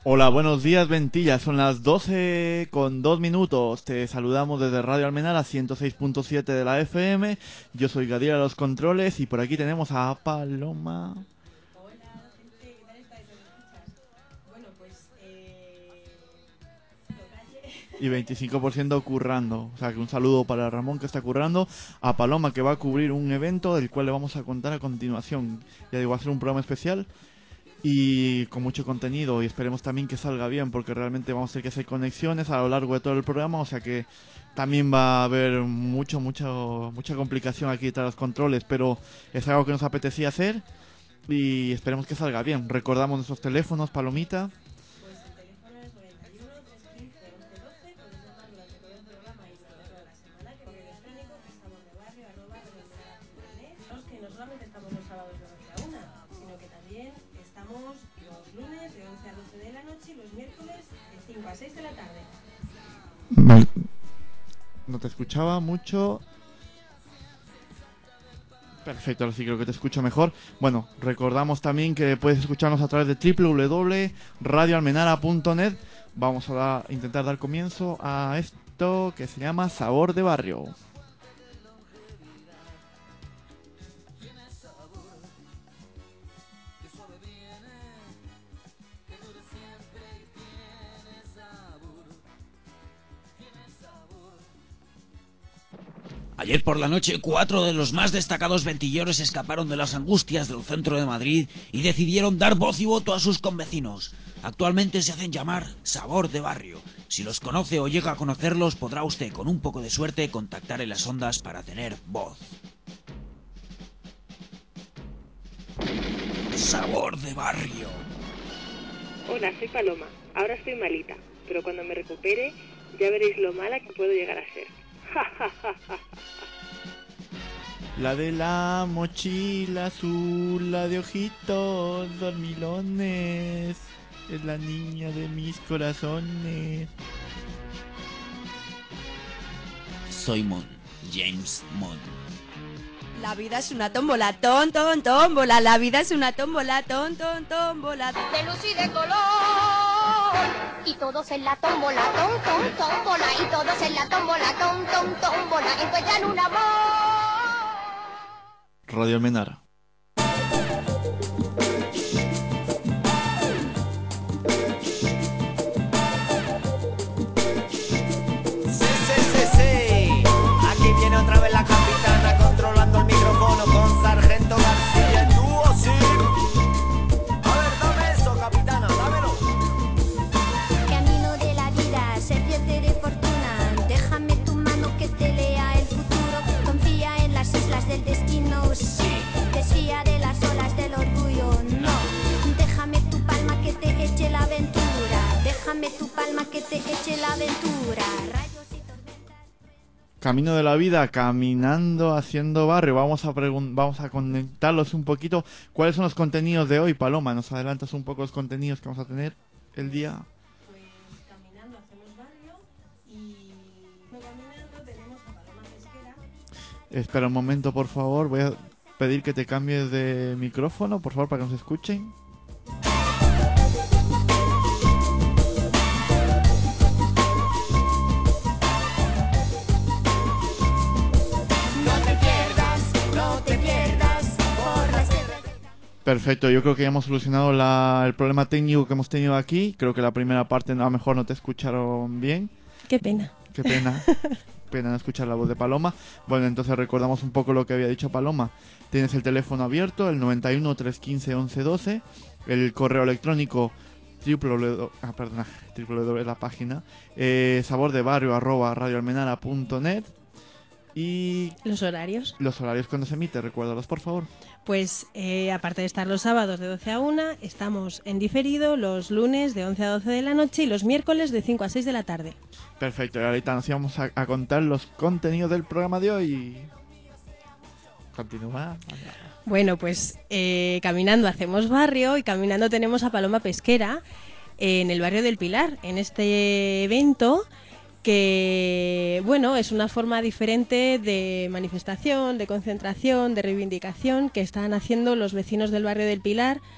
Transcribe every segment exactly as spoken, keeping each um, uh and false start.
Hola, buenos días, Ventilla. Son las doce con dos minutos. Te saludamos desde Radio Almenara ciento seis punto siete de la F M. Yo soy Gadiel a los controles y por aquí tenemos a Paloma. Hola, gente, ¿qué tal estáis? ¿Me escuchas? Bueno, pues, eh... Y veinticinco por ciento currando. O sea, que un saludo para Ramón, que está currando, a Paloma, que va a cubrir un evento del cual le vamos a contar a continuación. Ya digo, va a ser un programa especial y con mucho contenido, y esperemos también que salga bien, porque realmente vamos a tener que hacer conexiones a lo largo de todo el programa, o sea que también va a haber mucho, mucho, mucha complicación aquí tras los controles, pero es algo que nos apetecía hacer y esperemos que salga bien. Recordamos nuestros teléfonos, Palomita. Pues el teléfono es noventa y uno, trescientos quince, once doce. Podéis llamar durante todo el programa y durante toda la semana. Correo electrónico que es sabordebarrio arroba radioalmenara punto net. Los que no solamente estamos los sábados de doce a una, sino que también estamos los lunes de once a doce de la noche y los miércoles de cinco a seis de la tarde. No te escuchaba mucho. Perfecto, ahora sí creo que te escucho mejor. Bueno, recordamos también que puedes escucharnos a través de doble u doble u doble u punto radio almenara punto net. Vamos a da- intentar dar comienzo a esto que se llama Sabor de Barrio. Ayer por la noche, cuatro de los más destacados ventilleros escaparon de las angustias del centro de Madrid y decidieron dar voz y voto a sus convecinos. Actualmente se hacen llamar Sabor de Barrio. Si los conoce o llega a conocerlos, podrá usted, con un poco de suerte, contactar en las ondas para tener voz. Sabor de Barrio. Hola, soy Paloma. Ahora estoy malita, pero cuando me recupere ya veréis lo mala que puedo llegar a ser. La de la mochila azul, la de ojitos dormilones, es la niña de mis corazones. Soy Moon, James Moon. La vida es una tómbola, ton, ton, tómbola. La vida es una tómbola, ton, ton, tómbola. De luz y de color. Y todos en la tómbola, tom, tom, tómbola. Y todos en la tómbola, tom, tom, tómbola. Encuentran un amor. Radio Almenara. Sí, sí, sí, sí. Aquí viene otra vez la capitana controlando el micrófono con Sargento García. ¿Tú o sí? A ver, dame eso, capitana, dámelo. Camino de la vida, sírvete de fortuna. Déjame tu mano que te lea el futuro. Confía en las islas del destino, sí. Desfía de las olas del orgullo, no. Déjame tu palma que te eche la aventura. Déjame tu palma que te eche la aventura. Rayos y tormentas. Camino de la vida, caminando, haciendo barrio. Vamos a pregun- vamos a conectarlos un poquito. ¿Cuáles son los contenidos de hoy, Paloma? ¿Nos adelantas un poco los contenidos que vamos a tener el día? Pues caminando hacemos barrio y caminando tenemos a Paloma Pesquera. Espera un momento, por favor. Voy a pedir que te cambies de micrófono, por favor, para que nos escuchen. No te pierdas, no te pierdas por las tierras del camino. Perfecto, yo creo que ya hemos solucionado la- el problema técnico que hemos tenido aquí. Creo que la primera parte a lo mejor no te escucharon bien. Qué pena. Qué pena. Pena no escuchar la voz de Paloma. Bueno, entonces recordamos un poco lo que había dicho Paloma. Tienes el teléfono abierto, el noventa y uno, trescientos quince, once doce. El correo electrónico www, ah, perdona, www, la página eh, sabordebarrio arroba radioalmenara punto net. Y Los horarios. los horarios cuando se emite, recuérdalos por favor. Pues eh, aparte de estar los sábados de doce a una, estamos en diferido los lunes de once a doce de la noche y los miércoles de cinco a seis de la tarde. Perfecto, y ahorita nos íbamos a, a contar los contenidos del programa de hoy. Continúa. Bueno, pues eh, caminando hacemos barrio y caminando tenemos a Paloma Pesquera en el barrio del Pilar, en este evento que, bueno, es una forma diferente de manifestación, de concentración, de reivindicación que están haciendo los vecinos del barrio del Pilar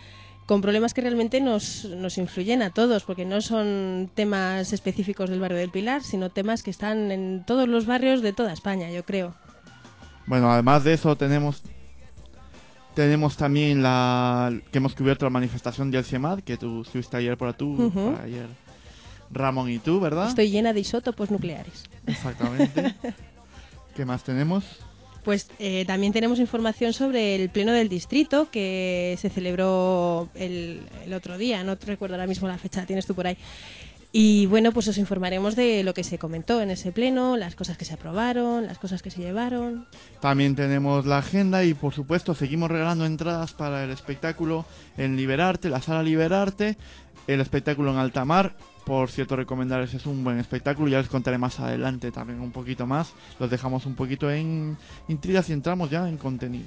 con problemas que realmente nos, nos influyen a todos, porque no son temas específicos del barrio del Pilar, sino temas que están en todos los barrios de toda España, yo creo. Bueno, además de eso tenemos tenemos también la que hemos cubierto la manifestación del CIEMAD, que tú estuviste ayer por tú, Uh-huh. ayer Ramón y tú, ¿verdad? Estoy llena de isótopos nucleares. Exactamente. ¿Qué más tenemos? Pues eh, también tenemos información sobre el pleno del distrito que se celebró el, el otro día, no recuerdo ahora mismo la fecha, la tienes tú por ahí. Y bueno, pues os informaremos de lo que se comentó en ese pleno, las cosas que se aprobaron, las cosas que se llevaron. También tenemos la agenda y por supuesto seguimos regalando entradas para el espectáculo en Liberarte, la sala Liberarte, el espectáculo en Altamar. Por cierto, recomendarles, es un buen espectáculo, ya les contaré más adelante también un poquito más. Los dejamos un poquito en intrigas y entramos ya en contenido.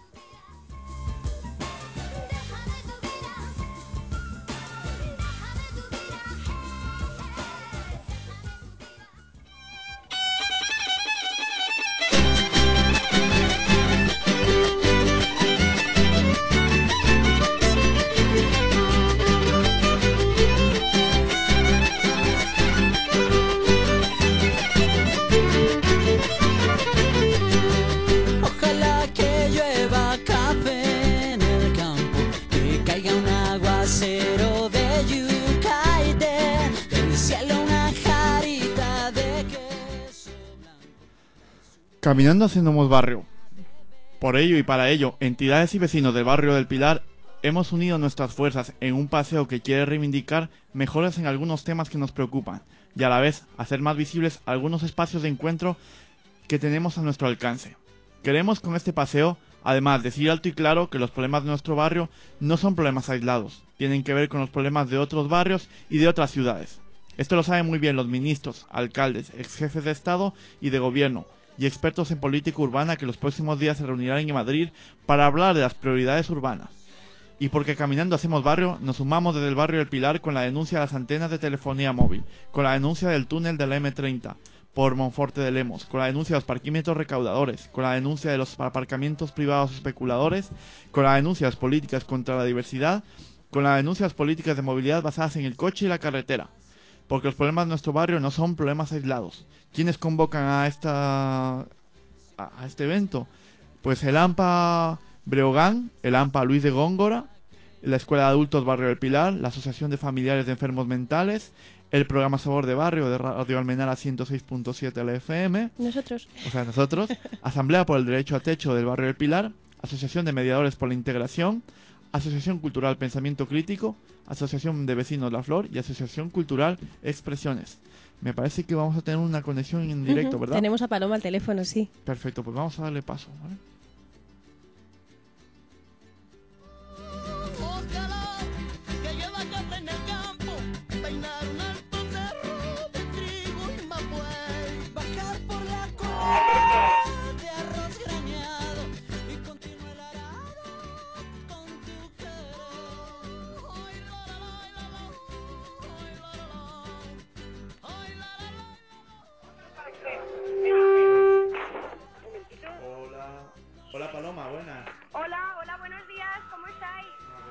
Ojalá que llueva café en el campo, que caiga un aguacero de yuca y de del cielo una jarita de queso blanco. Caminando hacemos barrio. Por ello y para ello, entidades y vecinos del barrio del Pilar hemos unido nuestras fuerzas en un paseo que quiere reivindicar mejoras en algunos temas que nos preocupan y a la vez hacer más visibles algunos espacios de encuentro que tenemos a nuestro alcance. Queremos con este paseo, además, decir alto y claro que los problemas de nuestro barrio no son problemas aislados, tienen que ver con los problemas de otros barrios y de otras ciudades. Esto lo saben muy bien los ministros, alcaldes, ex jefes de Estado y de Gobierno, y expertos en política urbana que los próximos días se reunirán en Madrid para hablar de las prioridades urbanas. Y porque Caminando Hacemos Barrio, nos sumamos desde el barrio del Pilar con la denuncia de las antenas de telefonía móvil, con la denuncia del túnel de la eme treinta por Monforte de Lemos, con la denuncia de los parquímetros recaudadores, con la denuncia de los aparcamientos privados especuladores, con la denuncia de las políticas contra la diversidad, con la denuncia de las políticas de movilidad basadas en el coche y la carretera. Porque los problemas de nuestro barrio no son problemas aislados. ¿Quiénes convocan a esta a, a este evento? Pues el AMPA Breogán, el AMPA Luis de Góngora, la Escuela de Adultos Barrio del Pilar, la Asociación de Familiares de Enfermos Mentales, el programa Sabor de Barrio de Radio Almenara ciento seis punto siete L F M, Nosotros. o sea nosotros, Asamblea por el Derecho a Techo del Barrio del Pilar, Asociación de Mediadores por la Integración, Asociación Cultural Pensamiento Crítico, Asociación de Vecinos La Flor y Asociación Cultural Expresiones. Me parece que vamos a tener una conexión en directo, Uh-huh. ¿verdad? Tenemos a Paloma al teléfono, sí. Perfecto, pues vamos a darle paso, ¿vale? Ojalá que llueva café en el campo, peinar un alto cerro de trigo y mapuey, bajar por la cuesta de arroz graneado y continuar el arado con tu querer. Ay, la, la, la, la, la. Ay, la, la, la. Ay, la, la, la. Hola, hola Paloma, buenas. Hola, hola, buenos días, ¿cómo estáis?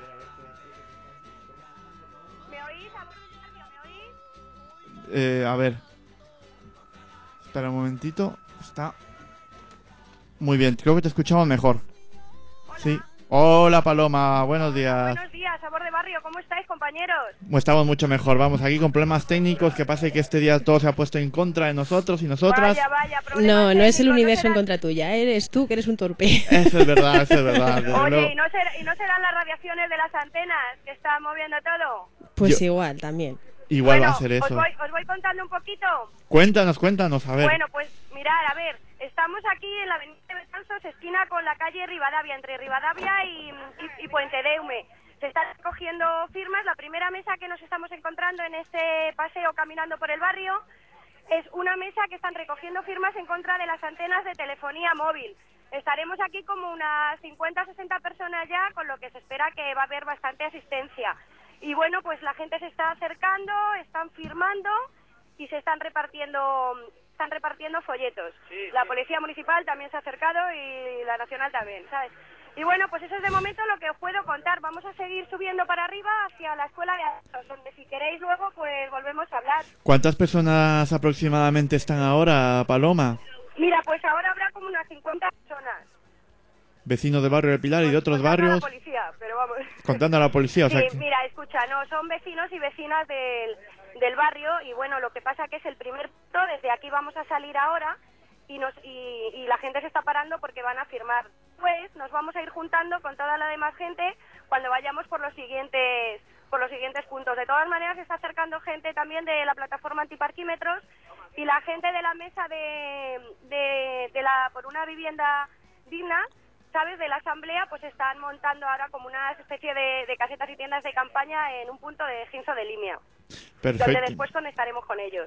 ¿Me oís? ¿Me oís? Eh, a ver. Espera un momentito. Está muy bien, creo que te escuchamos mejor. Hola. Sí. Hola Paloma, buenos días. Buenos días, Sabor de Barrio, ¿cómo estáis, compañeros? Estamos mucho mejor, vamos aquí con problemas técnicos, que pasa que este día todo se ha puesto en contra de nosotros y nosotras. Vaya, vaya, problemas No, no es el técnicos, universo ¿no en serán... contra tuya, eres tú que eres un torpe. Eso es verdad, eso es verdad. desde Oye, luego. ¿y no, ser- ¿y no serán las radiaciones de las antenas que están moviendo todo? Pues Yo- igual, también. Igual bueno, va a ser eso. Os voy, os voy contando un poquito. Cuéntanos, cuéntanos, a ver. Bueno, pues mirad, a ver, estamos aquí en la avenida de Betanzos, esquina con la calle Rivadavia, entre Rivadavia y, y, y Puente Deume. Se están recogiendo firmas. La primera mesa que nos estamos encontrando en este paseo caminando por el barrio es una mesa que están recogiendo firmas en contra de las antenas de telefonía móvil. Estaremos aquí como unas cincuenta, sesenta personas ya, con lo que se espera que va a haber bastante asistencia. Y bueno, pues la gente se está acercando, están firmando y se están repartiendo están repartiendo folletos. Sí, la sí. Policía Municipal también se ha acercado y la Nacional también, ¿sabes? Y bueno, pues eso es de momento lo que os puedo contar. Vamos a seguir subiendo para arriba hacia la escuela de adultos, donde si queréis luego pues volvemos a hablar. ¿Cuántas personas aproximadamente están ahora, Paloma? Mira, pues ahora habrá como unas cincuenta personas. Vecinos del barrio del Pilar y de otros Contando a barrios, la policía, pero vamos. contando a la policía, o sea Sí, que- mira, escucha, no, son vecinos y vecinas del, del barrio y bueno, lo que pasa que es el primer punto, desde aquí vamos a salir ahora y, nos, y, y la gente se está parando porque van a firmar. Pues nos vamos a ir juntando con toda la demás gente cuando vayamos por los siguientes por los siguientes puntos. De todas maneras, se está acercando gente también de la plataforma antiparquímetros y la gente de la mesa de, de, de la por una vivienda digna, ¿sabes?, de la asamblea, pues están montando ahora como una especie de, de casetas y tiendas de campaña en un punto de Ginso de Limia, donde perfecto. después conectaremos con ellos.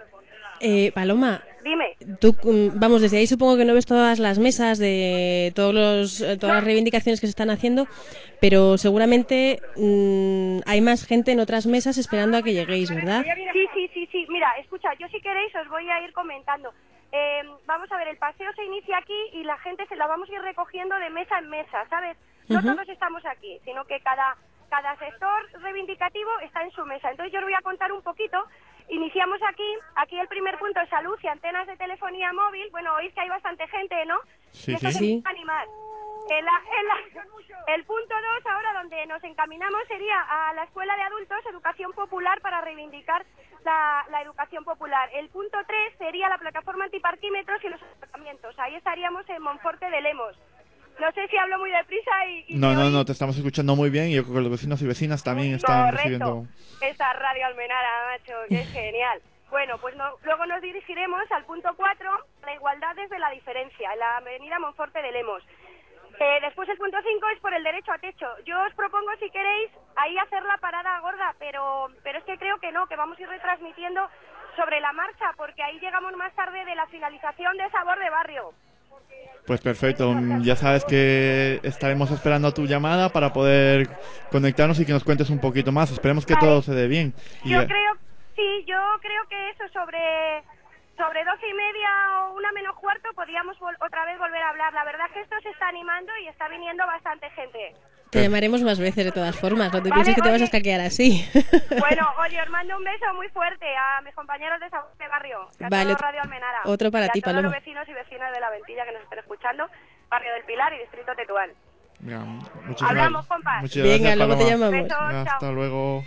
Eh, Paloma, Dime. tú, mm, vamos, desde ahí supongo que no ves todas las mesas de todos los, eh, todas las reivindicaciones que se están haciendo, pero seguramente mm, hay más gente en otras mesas esperando a que lleguéis, ¿verdad? Sí, sí, sí, sí. Mira, escucha, yo si queréis os voy a ir comentando. Eh, vamos a ver, el paseo se inicia aquí y la gente se la vamos a ir recogiendo de mesa en mesa, ¿sabes? No Ujú. todos estamos aquí, sino que cada, cada sector reivindicativo está en su mesa. Entonces yo os voy a contar un poquito. Iniciamos aquí, aquí el primer punto es salud y antenas de telefonía móvil. Bueno, oís que hay bastante gente, ¿no? Sí, y esto sí. se Sí. empieza a animar. En la- en la- el punto dos, ahora donde nos encaminamos, sería a la Escuela de Adultos, Educación Popular, para reivindicar la, la educación popular. El punto tres sería la plataforma antiparquímetros y los aparcamientos. Ahí estaríamos en Monforte de Lemos. No sé si hablo muy deprisa y... y No, me no, oís. no, te estamos escuchando muy bien y yo creo que los vecinos y vecinas también están Correcto. recibiendo... Esa radio Almenara, macho, que es genial. Bueno, pues no- luego nos dirigiremos al punto cuatro, la igualdad desde la diferencia, en la avenida Monforte de Lemos. Eh, después el punto cinco es por el derecho a techo. Yo os propongo, si queréis, ahí hacer la parada gorda, pero, pero es que creo que no, que vamos a ir retransmitiendo sobre la marcha, porque ahí llegamos más tarde de la finalización de Sabor de Barrio. Pues perfecto, mm, ya sabes que estaremos esperando tu llamada para poder conectarnos y que nos cuentes un poquito más. Esperemos que Vale. todo se dé bien. Y, Yo eh, creo, sí, yo creo que eso sobre sobre doce y media o una menos cuarto podríamos vol- otra vez volver a hablar. La verdad es que esto se está animando y está viniendo bastante gente. Te llamaremos más veces de todas formas, no te Vale, pienses que te vas a oye. escaquear así. Bueno, oye, os mando un beso muy fuerte a mis compañeros de Sabor de Barrio, y a Vale, todo otro- Radio Almenara, otro para y a ti, todos Paloma. los vecinos y vecinas de La Ventilla que nos estén escuchando, Barrio del Pilar y Distrito Tetuán. mira, muchísimas, Hablamos, compas. muchas Venga, gracias, luego te Paloma. llamamos. Besos, Hasta chao. luego.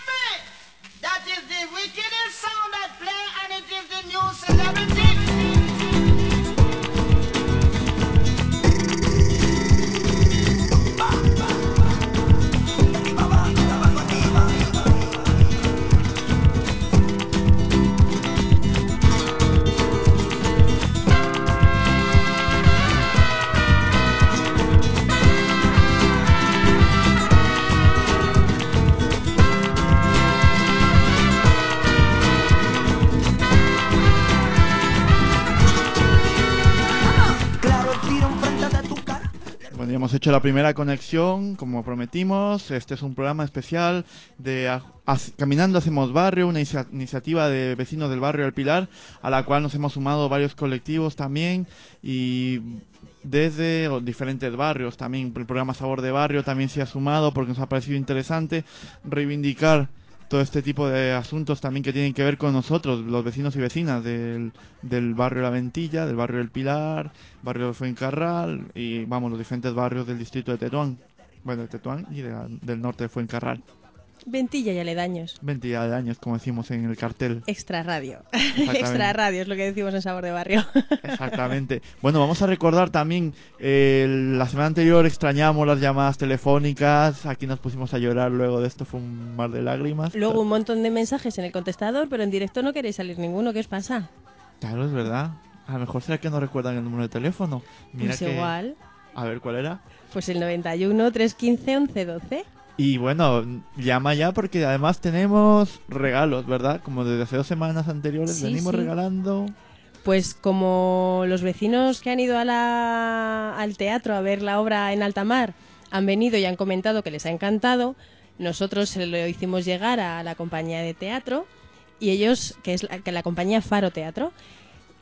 That is the wickedest sound that play, and it is the new celebrity. Claro, el tiro enfrente de tu cara. Bueno, ya hemos hecho la primera conexión, como prometimos. Este es un programa especial de a- Hac- Caminando Hacemos Barrio, una inicia- iniciativa de vecinos del barrio del Pilar, a la cual nos hemos sumado varios colectivos también y desde o, diferentes barrios también. El programa Sabor de Barrio también se ha sumado porque nos ha parecido interesante reivindicar todo este tipo de asuntos también que tienen que ver con nosotros, los vecinos y vecinas del, del barrio La Ventilla, del barrio del Pilar, barrio de Fuencarral y vamos, los diferentes barrios del distrito de Tetuán. Bueno, de Tetuán y de la- del norte de Fuencarral. Ventilla y aledaños. veinte de años, como decimos en el cartel. Extra radio. Exactamente. Extra radio es lo que decimos en Sabor de Barrio. Exactamente. Bueno, vamos a recordar también, eh, la semana anterior extrañamos las llamadas telefónicas, aquí nos pusimos a llorar luego de esto, fue un mar de lágrimas. Luego un montón de mensajes en el contestador, pero en directo no queréis salir ninguno. ¿Qué os pasa? Claro, es verdad. A lo mejor será que no recuerdan el número de teléfono. Mira Pues que... igual. A ver, ¿cuál era? Pues el noventa y uno, trescientos quince, once doce. Y bueno, llama ya porque además tenemos regalos, ¿verdad? Como desde hace dos semanas anteriores Sí, venimos sí. regalando... Pues como los vecinos que han ido a la, al teatro a ver la obra en alta mar han venido y han comentado que les ha encantado, nosotros se lo hicimos llegar a la compañía de teatro y ellos, que es la, que la compañía Faro Teatro,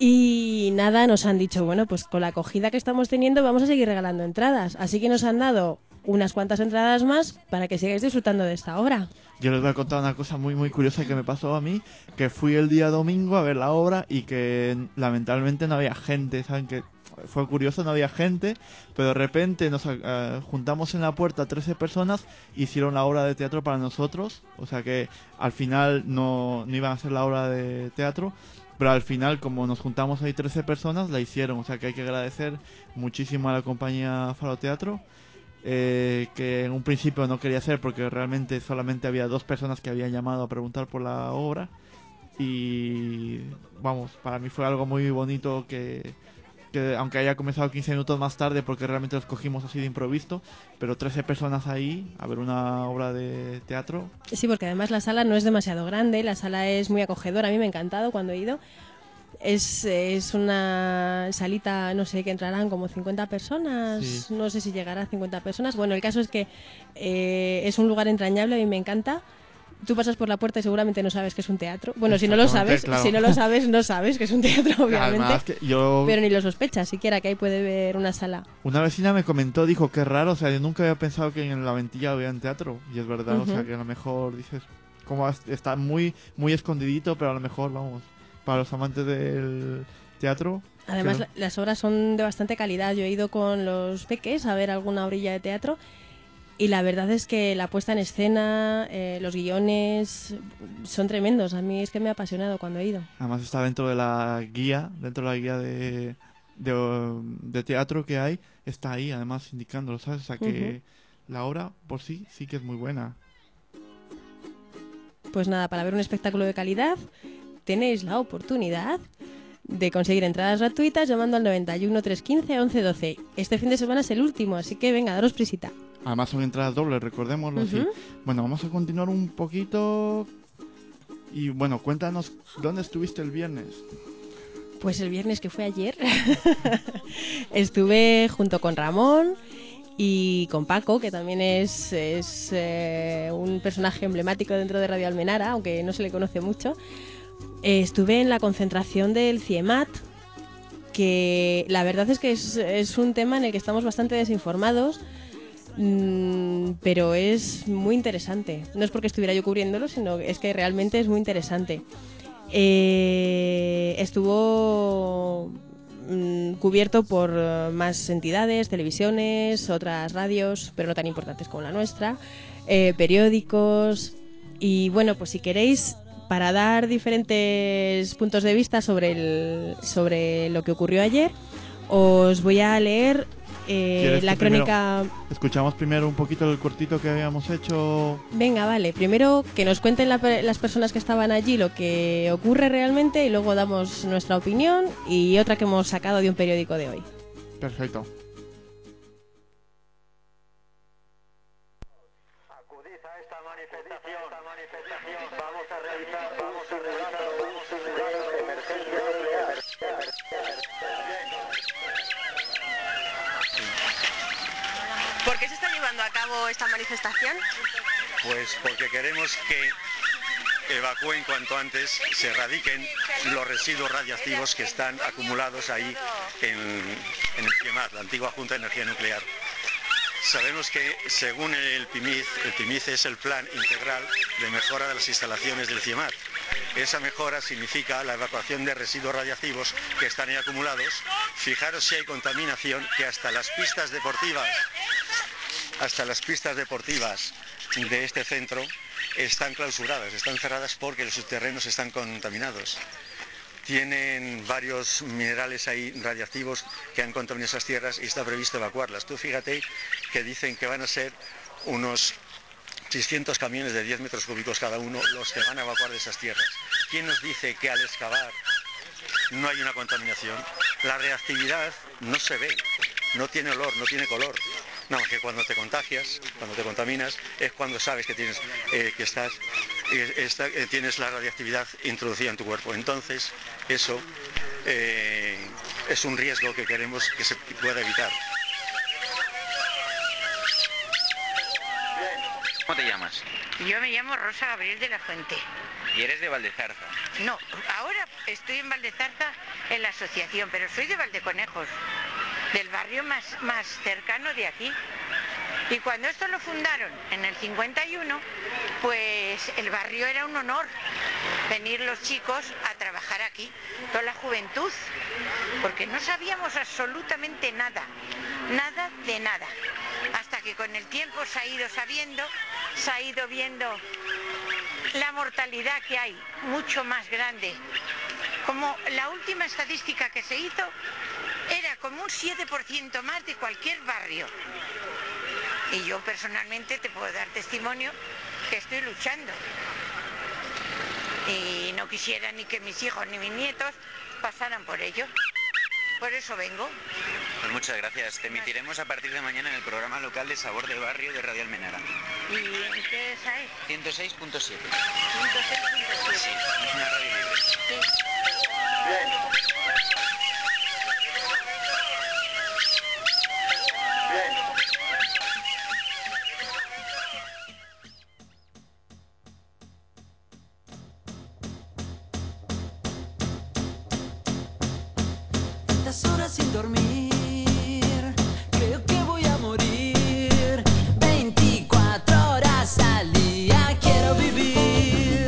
Y nada, nos han dicho, bueno, pues con la acogida que estamos teniendo vamos a seguir regalando entradas. Así que nos han dado unas cuantas entradas más para que sigáis disfrutando de esta obra. Yo les voy a contar una cosa muy muy curiosa que me pasó a mí, que fui el día domingo a ver la obra y que lamentablemente no había gente, ¿saben? Que fue curioso, no había gente, pero de repente nos uh, juntamos en la puerta trece personas, hicieron la obra de teatro para nosotros, o sea que al final no, no iban a hacer la obra de teatro, pero al final como nos juntamos ahí trece personas, la hicieron, o sea que hay que agradecer muchísimo a la compañía Faro Teatro. Eh, que en un principio no quería hacer porque realmente solamente había dos personas que habían llamado a preguntar por la obra y vamos, para mí fue algo muy bonito que, que aunque haya comenzado quince minutos más tarde porque realmente los cogimos así de improviso, pero trece personas ahí a ver una obra de teatro. Sí, porque además la sala no es demasiado grande, la sala es muy acogedora, a mí me ha encantado cuando he ido. Es, es una salita, no sé, que entrarán como cincuenta personas, sí. No sé si llegará a cincuenta personas. Bueno, el caso es que eh, es un lugar entrañable, a mí me encanta. Tú pasas por la puerta y seguramente no sabes que es un teatro. Bueno, si no lo sabes, claro. si no lo sabes, no sabes que es un teatro, obviamente. Además que yo... Pero ni lo sospechas siquiera que ahí puede ver una sala. Una vecina me comentó, dijo, qué raro, o sea, yo nunca había pensado que en la Ventilla había un teatro. Y es verdad, uh-huh. O sea, que a lo mejor dices, como está muy, muy escondidito, pero a lo mejor, vamos... Para los amantes del teatro. Además, no... las obras son de bastante calidad. Yo he ido con los peques a ver alguna orilla de teatro y la verdad es que la puesta en escena, eh, los guiones son tremendos. A mí es que me ha apasionado cuando he ido. Además está dentro de la guía, dentro de la guía de, de, de teatro que hay, está ahí además indicándolo, ¿sabes? O sea que uh-huh. La obra por sí sí que es muy buena. Pues nada, para ver un espectáculo de calidad tenéis la oportunidad de conseguir entradas gratuitas llamando al noventa y uno, trescientos quince, once doce. Este fin de semana es el último, así que venga, daros prisita. Además son entradas dobles, recordémoslo. Uh-huh. Sí. Bueno, vamos a continuar un poquito. Y bueno, cuéntanos, ¿dónde estuviste el viernes? Pues el viernes, que fue ayer, estuve junto con Ramón y con Paco, que también es, es eh, un personaje emblemático dentro de Radio Almenara, aunque no se le conoce mucho. Eh, estuve en la concentración del CIEMAT, que la verdad es que es, es un tema en el que estamos bastante desinformados, mmm, pero es muy interesante. No es porque estuviera yo cubriéndolo, sino es que realmente es muy interesante. Eh, estuvo mmm, cubierto por más entidades, televisiones, otras radios, pero no tan importantes como la nuestra, eh, periódicos, y bueno, pues si queréis, para dar diferentes puntos de vista sobre, el, sobre lo que ocurrió ayer, os voy a leer eh, la crónica... Primero, escuchamos primero un poquito el cortito que habíamos hecho. Venga, vale. Primero que nos cuenten la, las personas que estaban allí lo que ocurre realmente y luego damos nuestra opinión y otra que hemos sacado de un periódico de hoy. Perfecto. ¿Por qué se está llevando a cabo esta manifestación? Pues porque queremos que evacúen cuanto antes, se erradiquen los residuos radiactivos que están acumulados ahí en, en el CIEMAT, la antigua Junta de Energía Nuclear. Sabemos que según el P I M I Z, el P I M I Z es el Plan Integral de Mejora de las Instalaciones del CIEMAT. Esa mejora significa la evacuación de residuos radiactivos que están ahí acumulados. Fijaros si hay contaminación, que hasta las pistas deportivas, hasta las pistas deportivas de este centro están clausuradas, están cerradas porque los subterráneos están contaminados. Tienen varios minerales ahí radiactivos que han contaminado esas tierras y está previsto evacuarlas. Tú fíjate que dicen que van a ser unos seiscientos camiones de diez metros cúbicos cada uno los que van a evacuar de esas tierras. ¿Quién nos dice que al excavar no hay una contaminación? La reactividad no se ve, no tiene olor, no tiene color. Nada más que cuando te contagias, cuando te contaminas, es cuando sabes que tienes, eh, que estás, eh, esta, eh, tienes la radiactividad introducida en tu cuerpo. Entonces, eso eh, es un riesgo que queremos que se pueda evitar. ¿Cómo te llamas? Yo me llamo Rosa Gabriel de la Fuente. Y eres de Valdezarza. No, ahora estoy en Valdezarza en la asociación, pero soy de Valdeconejos, del barrio más, más cercano de aquí. Y cuando esto lo fundaron en el cincuenta y uno, pues el barrio era un honor venir los chicos a trabajar aquí, toda la juventud, porque no sabíamos absolutamente nada, nada de nada, hasta que con el tiempo se ha ido sabiendo, se ha ido viendo la mortalidad que hay, mucho más grande. Como la última estadística que se hizo era como un siete por ciento más de cualquier barrio. Y yo personalmente te puedo dar testimonio que estoy luchando. Y no quisiera ni que mis hijos ni mis nietos pasaran por ello. Por eso vengo. Pues muchas gracias. Te emitiremos a partir de mañana en el programa local de Sabor del Barrio de Radio Almenara. ¿Y en qué es ahí? ciento seis punto siete. ciento seis punto siete. Sí, es una radio libre. Sí. Tantas horas sin dormir, creo que voy a morir. veinticuatro horas al día quiero vivir.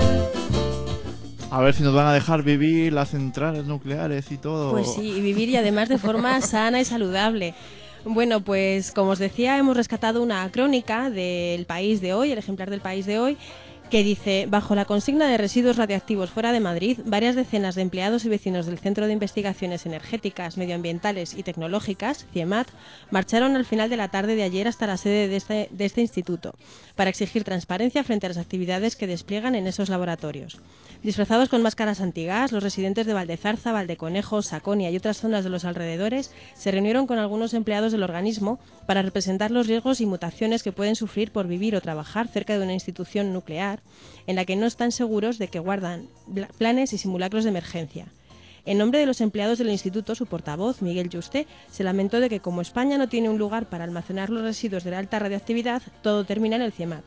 A ver si nos van a dejar vivir las centrales nucleares y todo. Pues sí, y vivir y además de forma sana y saludable. Bueno, pues como os decía, hemos rescatado una crónica del País de hoy, el ejemplar del País de hoy, que dice: bajo la consigna de residuos radiactivos fuera de Madrid, varias decenas de empleados y vecinos del Centro de Investigaciones Energéticas, Medioambientales y Tecnológicas, CIEMAT, marcharon al final de la tarde de ayer hasta la sede de este, de este instituto, para exigir transparencia frente a las actividades que despliegan en esos laboratorios. Disfrazados con máscaras antigas, los residentes de Valdezarza, Valdeconejos, Saconia y otras zonas de los alrededores se reunieron con algunos empleados del organismo para representar los riesgos y mutaciones que pueden sufrir por vivir o trabajar cerca de una institución nuclear en la que no están seguros de que guardan planes y simulacros de emergencia. En nombre de los empleados del instituto, su portavoz, Miguel Juste, se lamentó de que como España no tiene un lugar para almacenar los residuos de la alta radioactividad, todo termina en el CIEMAT.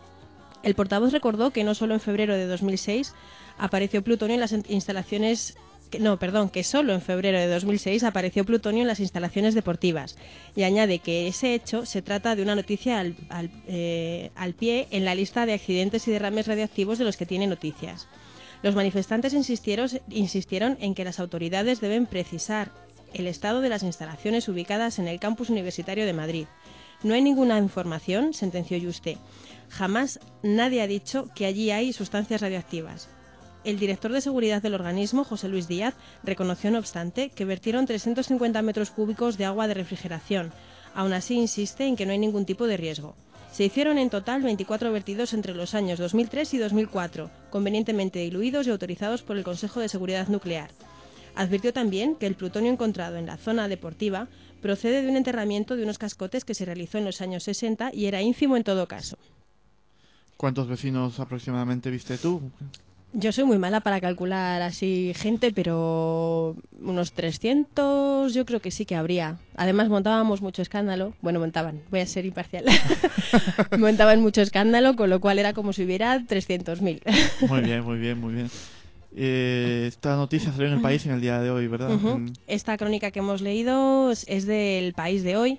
El portavoz recordó que no solo en febrero de dos mil seis apareció plutonio en las instalaciones... Que, no, perdón, que solo en febrero de dos mil seis apareció plutonio en las instalaciones deportivas, y añade que ese hecho se trata de una noticia al, al, eh, al pie en la lista de accidentes y derrames radioactivos de los que tiene noticias. Los manifestantes insistieron, insistieron en que las autoridades deben precisar el estado de las instalaciones ubicadas en el campus universitario de Madrid. No hay ninguna información, sentenció Juste. Jamás nadie ha dicho que allí hay sustancias radioactivas. El director de seguridad del organismo, José Luis Díaz, reconoció, no obstante, que vertieron trescientos cincuenta metros cúbicos de agua de refrigeración. Aún así, insiste en que no hay ningún tipo de riesgo. Se hicieron en total veinticuatro vertidos entre los años dos mil tres y dos mil cuatro, convenientemente diluidos y autorizados por el Consejo de Seguridad Nuclear. Advirtió también que el plutonio encontrado en la zona deportiva procede de un enterramiento de unos cascotes que se realizó en los años sesenta y era ínfimo en todo caso. ¿Cuántos vecinos aproximadamente viste tú? Yo soy muy mala para calcular así gente, pero unos trescientos yo creo que sí que habría. Además montábamos mucho escándalo. Bueno, montaban, voy a ser imparcial. Montaban mucho escándalo, con lo cual era como si hubiera trescientos mil. Muy bien, muy bien, muy bien. Eh, esta noticia salió en El País en el día de hoy, ¿verdad? Uh-huh. En... Esta crónica que hemos leído es del País de hoy.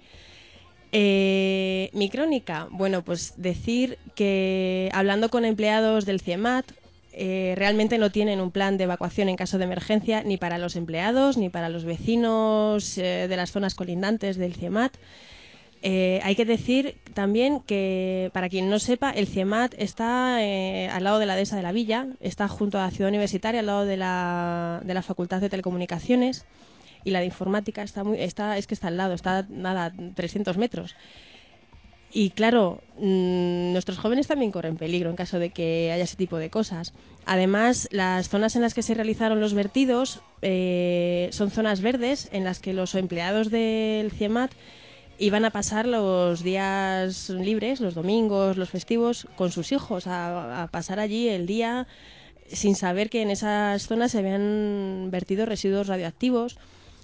Eh, mi crónica, bueno, pues decir que hablando con empleados del CIEMAT, Eh, realmente no tienen un plan de evacuación en caso de emergencia ni para los empleados ni para los vecinos eh, de las zonas colindantes del CIEMAT. Eh, hay que decir también que, para quien no sepa, el CIEMAT está eh, al lado de la dehesa de la Villa, está junto a la Ciudad Universitaria, al lado de la, de la Facultad de Telecomunicaciones, y la de Informática está muy, está, es que está al lado, está nada, trescientos metros. Y claro, mmm, nuestros jóvenes también corren peligro en caso de que haya ese tipo de cosas. Además, las zonas en las que se realizaron los vertidos eh, son zonas verdes en las que los empleados del CIEMAT iban a pasar los días libres, los domingos, los festivos, con sus hijos, a, a pasar allí el día sin saber que en esas zonas se habían vertido residuos radioactivos.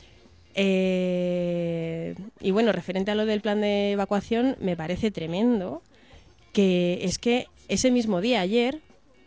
Eh, y bueno, referente a lo del plan de evacuación, me parece tremendo que es que ese mismo día, ayer,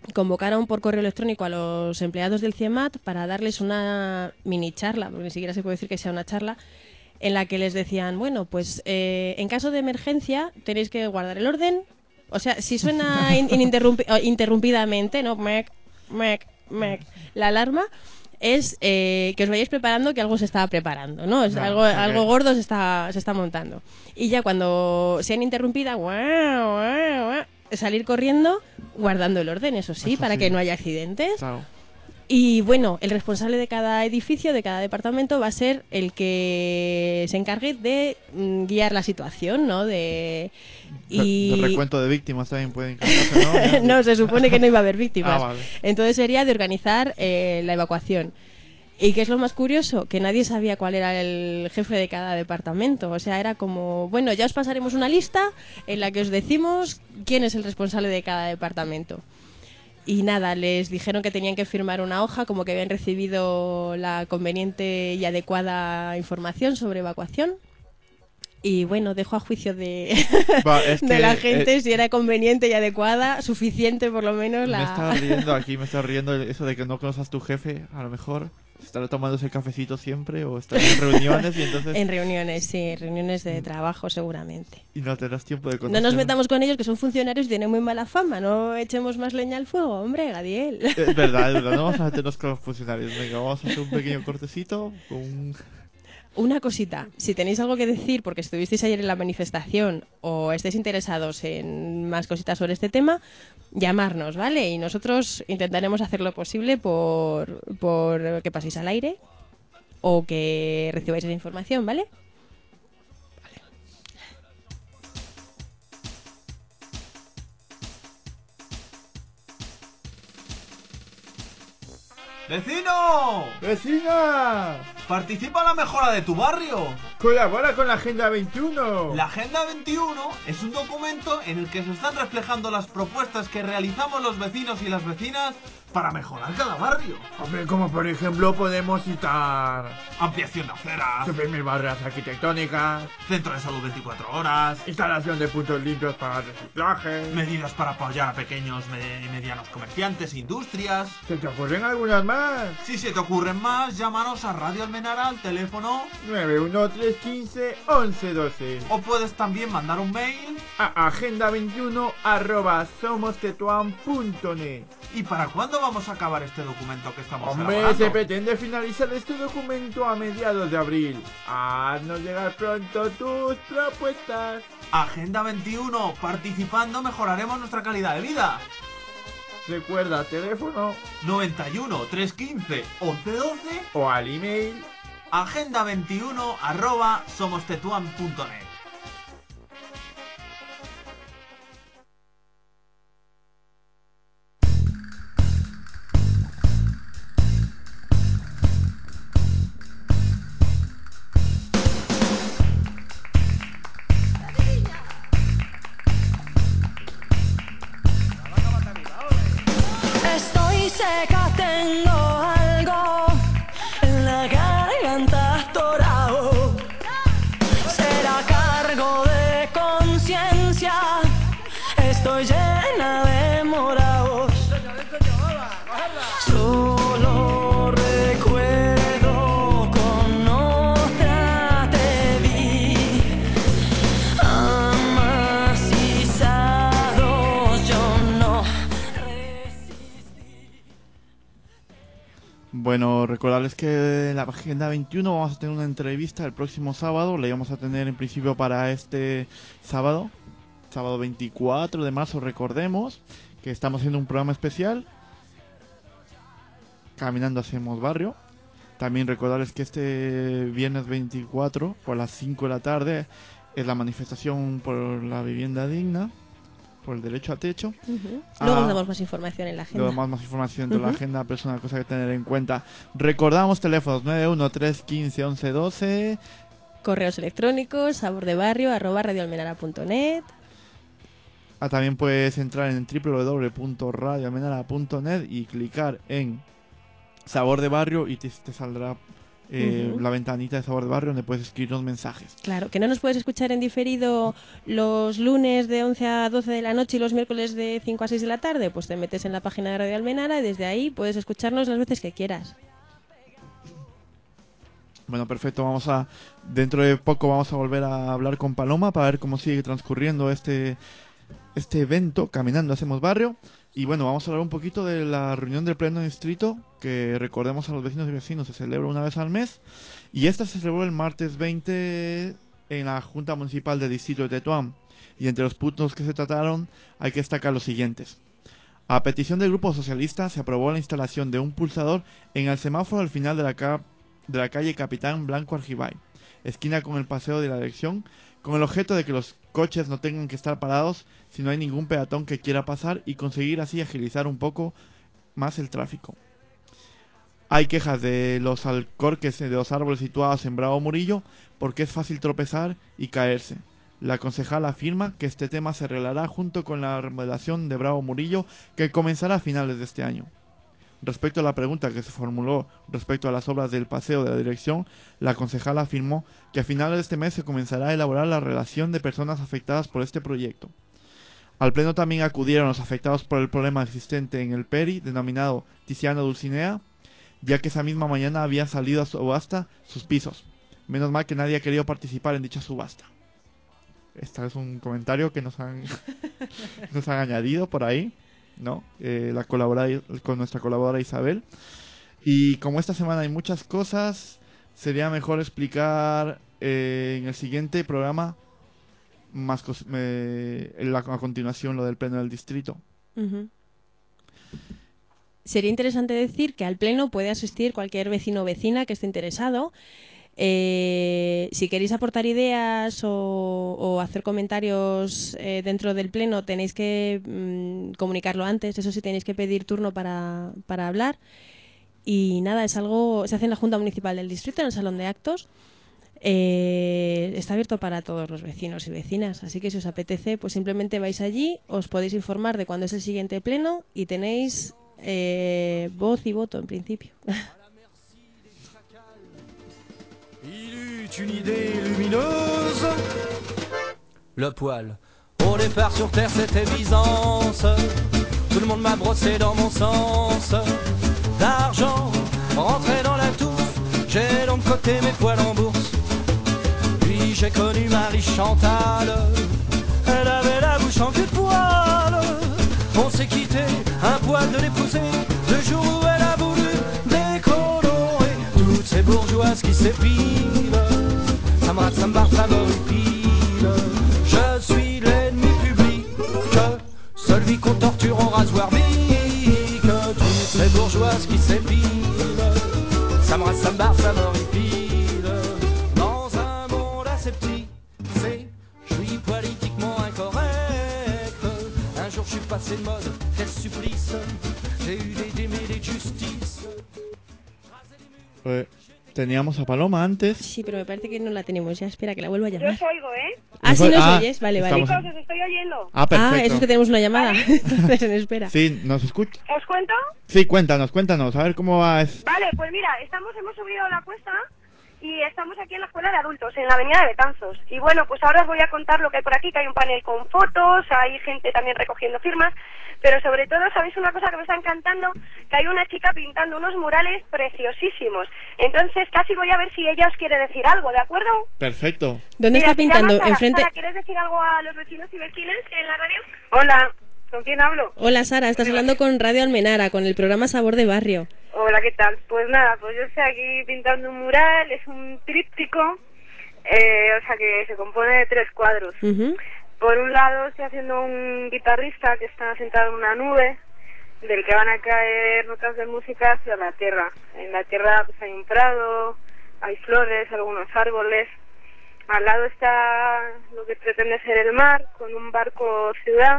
convocaron por correo electrónico a los empleados del CIEMAT para darles una mini charla, porque ni siquiera se puede decir que sea una charla, en la que les decían, bueno, pues eh, en caso de emergencia tenéis que guardar el orden. O sea, si suena in- ininterrumpi- o interrumpidamente, ¿no? Mec, mec, mec, la alarma, es eh, que os vayáis preparando que algo se está preparando, ¿no? Es No, algo, o sea algo que- gordo se está, se está montando. Y ya cuando sean interrumpidas, guau, guau, guau, salir corriendo guardando el orden, eso sí, Eso para sí. que no haya accidentes. Claro. Y bueno, el responsable de cada edificio, de cada departamento, va a ser el que se encargue de mm, guiar la situación, ¿no? De, y... De recuento de víctimas también pueden encargarse, ¿no? No, se supone que no iba a haber víctimas. Ah, vale. Entonces sería de organizar eh, la evacuación. ¿Y qué es lo más curioso? Que nadie sabía cuál era el jefe de cada departamento. O sea, era como, bueno, ya os pasaremos una lista en la que os decimos quién es el responsable de cada departamento. Y nada, les dijeron que tenían que firmar una hoja como que habían recibido la conveniente y adecuada información sobre evacuación. Y bueno, dejo a juicio de, Va, es de que, la gente eh, si era conveniente y adecuada, suficiente por lo menos la... Me estaba riendo aquí, me estaba riendo eso de que no conoces a tu jefe, a lo mejor estará tomándose el cafecito siempre o estará en reuniones y entonces... En reuniones, sí, reuniones de trabajo seguramente. Y no tendrás tiempo de No conocer. nos metamos con ellos, que son funcionarios y tienen muy mala fama. No echemos más leña al fuego, hombre, Gadiel. Es verdad, es verdad, no vamos a meternos con los funcionarios. Venga, vamos a hacer un pequeño cortecito con un... Una cosita, si tenéis algo que decir porque estuvisteis ayer en la manifestación o estáis interesados en más cositas sobre este tema, llamarnos, ¿vale? Y nosotros intentaremos hacer lo posible por, por que paséis al aire o que recibáis esa información, ¿vale? ¡Vecino! ¡Vecina! ¡Participa en la mejora de tu barrio! ¡Colabora con la Agenda veintiuno! La Agenda veintiuno es un documento en el que se están reflejando las propuestas que realizamos los vecinos y las vecinas para mejorar cada barrio. Hombre, como por ejemplo podemos citar Ampliación de aceras, suprimir barreras arquitectónicas, centro de salud veinticuatro horas, instalación de puntos limpios para el reciclaje. medidas para apoyar a pequeños y medianos comerciantes e industrias. ¿Se te ocurren algunas más? Si se te ocurren más, llámanos a Radio Almenara al teléfono nueve uno tres uno cinco once doce. o puedes también mandar un mail a agenda veintiuno arroba somostetuan punto net. ¿Y para cuándo vamos a acabar este documento que estamos Hombre, elaborando? se pretende finalizar este documento a mediados de abril. Haznos llegar pronto tus propuestas. Agenda veintiuno, participando mejoraremos nuestra calidad de vida. Recuerda, teléfono noventa y uno, trescientos quince, once doce o al email agenda veintiuno arroba somostetuan punto net. Estoy seca, tengo algo en la garganta atorado. Será cargo de conciencia. Estoy llena de morados. Solo recuerdo con otra te vi. Amacizados, yo no. Bueno, recordarles que en la Agenda veintiuno vamos a tener una entrevista el próximo sábado. La íbamos a tener en principio para este sábado, sábado veinticuatro de marzo, recordemos que estamos haciendo un programa especial, Caminando Hacemos Barrio. También recordarles que este viernes veinticuatro, por las cinco de la tarde, es la manifestación por la vivienda digna, por el derecho a techo. Uh-huh. Luego Ah, os damos más información en la agenda. Luego más, más información de la Ujú. agenda, pero es una cosa que tener en cuenta. Recordamos teléfonos nueve uno tres uno cinco once doce. Correos electrónicos, sabordebarrio, arroba radioalmenara punto net. Ah, también puedes entrar en doble u doble u doble u punto radioalmenara punto net y clicar en Sabor de Barrio y te, te saldrá eh, Ujú. la ventanita de Sabor de Barrio donde puedes escribirnos mensajes. Claro, que no nos puedes escuchar en diferido los lunes de once a doce de la noche y los miércoles de cinco a seis de la tarde, pues te metes en la página de Radio Almenara y desde ahí puedes escucharnos las veces que quieras. Bueno, perfecto, vamos a dentro de poco vamos a volver a hablar con Paloma para ver cómo sigue transcurriendo este este evento Caminando Hacemos Barrio. Y bueno, vamos a hablar un poquito de la reunión del Pleno Distrito, que recordemos a los vecinos y vecinos, se celebra una vez al mes. Y esta se celebró el martes veinte en la Junta Municipal del Distrito de Tetuán. Y entre los puntos que se trataron hay que destacar los siguientes. A petición del Grupo Socialista se aprobó la instalación de un pulsador en el semáforo al final de la, ca de la calle Capitán Blanco Argibay, esquina con el Paseo de la Dirección, con el objeto de que los coches no tengan que estar parados si no hay ningún peatón que quiera pasar y conseguir así agilizar un poco más el tráfico. Hay quejas de los alcorques de los árboles situados en Bravo Murillo porque es fácil tropezar y caerse. La concejala afirma que este tema se arreglará junto con la remodelación de Bravo Murillo que comenzará a finales de este año. Respecto a la pregunta que se formuló respecto a las obras del Paseo de la Dirección, la concejala afirmó que a finales de este mes se comenzará a elaborar la relación de personas afectadas por este proyecto. Al pleno también acudieron los afectados por el problema existente en el Peri, denominado Tiziano Dulcinea, ya que esa misma mañana habían salido a subasta sus pisos. Menos mal que nadie ha querido participar en dicha subasta. Este es un comentario que nos han, nos han añadido por ahí, ¿no? Eh, la colabora con nuestra colaboradora Isabel. Y como esta semana hay muchas cosas, sería mejor explicar eh, en el siguiente programa más cos eh, la, a continuación lo del pleno del distrito. Uh-huh. Sería interesante decir que al pleno puede asistir cualquier vecino o vecina que esté interesado. Eh, si queréis aportar ideas o, o hacer comentarios eh, dentro del pleno, tenéis que mm, comunicarlo antes. Eso sí, tenéis que pedir turno para, para hablar. Y nada, es algo, se hace en la Junta Municipal del Distrito, en el Salón de Actos. Eh, está abierto para todos los vecinos y vecinas, así que si os apetece, pues simplemente vais allí, os podéis informar de cuándo es el siguiente pleno y tenéis eh, voz y voto en principio. Il eut une idée lumineuse. Le poil, au départ sur terre c'était Byzance. Tout le monde m'a brossé dans mon sens. L'argent rentrait dans la touffe. J'ai donc coté mes poils en bourse. Puis j'ai connu Marie Chantal. Elle avait la bouche en cul de poil. On s'est quitté, un poil de l'épouser. Le jour où elle a voulu décolorer toutes ces bourgeoises qui s'épilent. Ça me rate, ça me barre, ça m'horripile. Je suis l'ennemi public, celui qu'on torture au rasoir bic. Toutes ces bourgeoises qui s'épilent. Ça me rate, ça me barre, ça m'horripile. Dans un monde aseptique, c'est, je suis politiquement incorrect. Un jour je suis passé de mode, quel supplice. J'ai eu des démêlés de justice. Eh, teníamos a Paloma antes. Sí, pero me parece que no la tenemos ya. Espera, que la vuelvo a llamar. Yo os oigo, ¿eh? Ah, sí, nos Ah, oyes. Vale, vale. estamos Chicos, os estoy oyendo. Ah, perfecto. Ah, eso es que tenemos una llamada. Entonces, espera. Sí, ¿nos escucha? ¿Os cuento? Sí, cuéntanos, cuéntanos, a ver cómo va. Es... Vale, pues mira, estamos, hemos subido la cuesta y estamos aquí en la escuela de adultos, en la avenida de Betanzos. Y bueno, pues ahora os voy a contar lo que hay por aquí, que hay un panel con fotos, hay gente también recogiendo firmas, pero sobre todo, ¿sabéis una cosa que me está encantando? Que hay una chica pintando unos murales preciosísimos. Entonces casi voy a ver si ella os quiere decir algo, ¿de acuerdo? Perfecto. ¿Dónde Mira, está se llama pintando? Sara. Enfrente. Sara, ¿quieres decir algo a los vecinos y vecinas en la radio? Hola, ¿con quién hablo? Hola, Sara, estás hablando con Radio Almenara, con el programa Sabor de Barrio. Hola, ¿qué tal? Pues nada, pues yo estoy aquí pintando un mural, es un tríptico, eh, o sea que se compone de tres cuadros. Uh-huh. Por un lado estoy haciendo un guitarrista que está sentado en una nube, del que van a caer notas de música hacia la tierra. En la tierra pues hay un prado, hay flores, algunos árboles. Al lado está lo que pretende ser el mar, con un barco ciudad,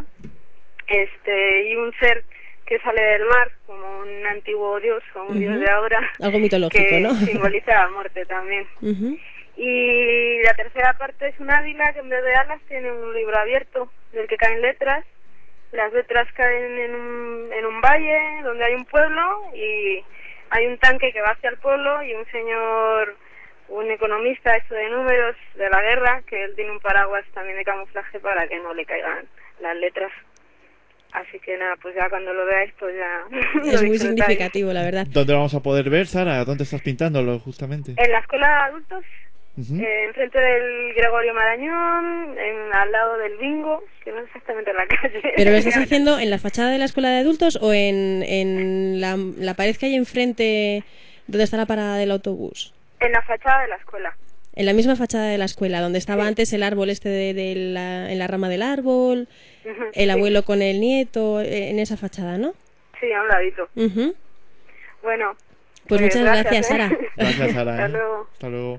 este y un ser que sale del mar, como un antiguo dios o un uh-huh. dios de ahora. Algo mitológico, que ¿no? simboliza la muerte también. Uh-huh. Y la tercera parte es un águila que en vez de alas tiene un libro abierto, del que caen letras. Las letras caen en un, en un valle donde hay un pueblo y hay un tanque que va hacia el pueblo y un señor, un economista, eso de números, de la guerra, que él tiene un paraguas también de camuflaje para que no le caigan las letras. Así que nada, pues ya cuando lo veáis, pues ya... Es muy significativo, la verdad. ¿Dónde lo vamos a poder ver, Sara? ¿Dónde estás pintándolo, justamente? En la escuela de adultos, Uh-huh. eh, enfrente del Gregorio Marañón, en, al lado del Bingo, que no es exactamente en la calle. ¿Pero lo estás haciendo en la fachada de la escuela de adultos o en, en la, la pared que hay enfrente donde está la parada del autobús? En la fachada de la escuela. En la misma fachada de la escuela, donde estaba Sí. antes el árbol este de, de la, en la rama del árbol, Uh-huh, el sí. abuelo con el nieto, eh, en esa fachada, ¿no? Sí, a un ladito. Uh-huh. Bueno. Pues muchas gracias, ¿eh? Sara. Gracias, Sara. Hasta ¿eh? luego. Hasta luego.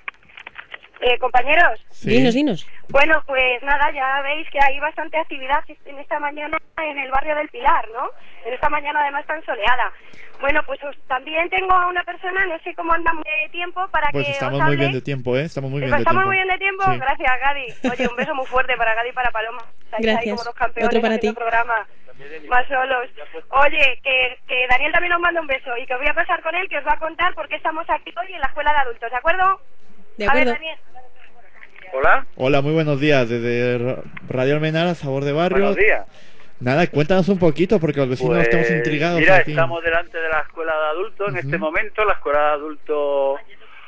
Eh, compañeros. Sí. Dinos, dinos. Bueno, pues nada, ya veis que hay bastante actividad en esta mañana en el barrio del Pilar, ¿no? En esta mañana además tan soleada. Bueno, pues os, también tengo a una persona, no sé cómo andamos de tiempo para Pues que estamos os muy hable. bien de tiempo, ¿eh? Estamos muy bien de ¿Estamos tiempo. muy bien de tiempo? Sí. Gracias, Gadi. Oye, un beso muy fuerte para Gadi y para Paloma. Estáis ahí Gracias. como los campeones Otro para haciendo ti. programa. Más solos. Oye, que, que Daniel también nos manda un beso y que os voy a pasar con él, que os va a contar por qué estamos aquí hoy en la escuela de adultos, ¿de acuerdo? De A ver, acuerdo. Daniel. Hola. Hola, muy buenos días. Desde Ra- Radio Almenara, Sabor de Barrio. Buenos días. Nada, cuéntanos un poquito, porque los vecinos Pues, estamos intrigados mira, aquí. estamos delante de la escuela de adultos en Ujú. este momento. La escuela de adultos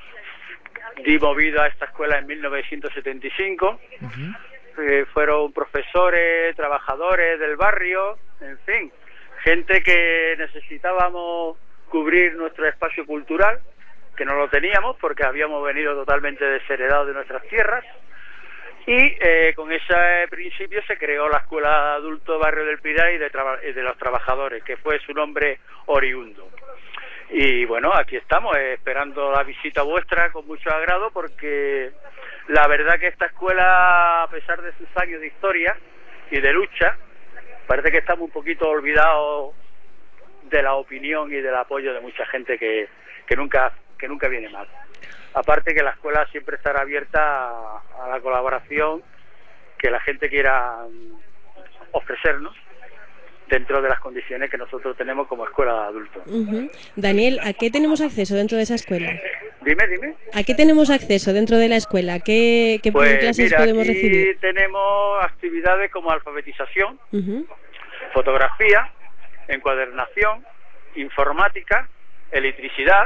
dio vida a esta escuela en mil novecientos setenta y cinco. Ujú. Eh, fueron profesores, trabajadores del barrio, en fin, gente que necesitábamos cubrir nuestro espacio cultural, que no lo teníamos porque habíamos venido totalmente desheredados de nuestras tierras. Y eh, con ese principio se creó la Escuela de Adultos Barrio del Pilar y de, traba- y de los Trabajadores, que fue su nombre oriundo. Y bueno, aquí estamos eh, esperando la visita vuestra con mucho agrado, porque la verdad que esta escuela, a pesar de sus años de historia y de lucha, parece que estamos un poquito olvidados de la opinión y del apoyo de mucha gente que, que nunca que nunca viene mal. Aparte que la escuela siempre estará abierta a, a la colaboración que la gente quiera mm, ofrecernos dentro de las condiciones que nosotros tenemos como escuela de adultos. Ujú. Daniel, ¿a qué tenemos acceso dentro de esa escuela? Dime, dime. ¿A qué tenemos acceso dentro de la escuela? ¿Qué, qué Pues clases mira, podemos aquí recibir? tenemos actividades como alfabetización, Ujú. fotografía, encuadernación, informática, electricidad,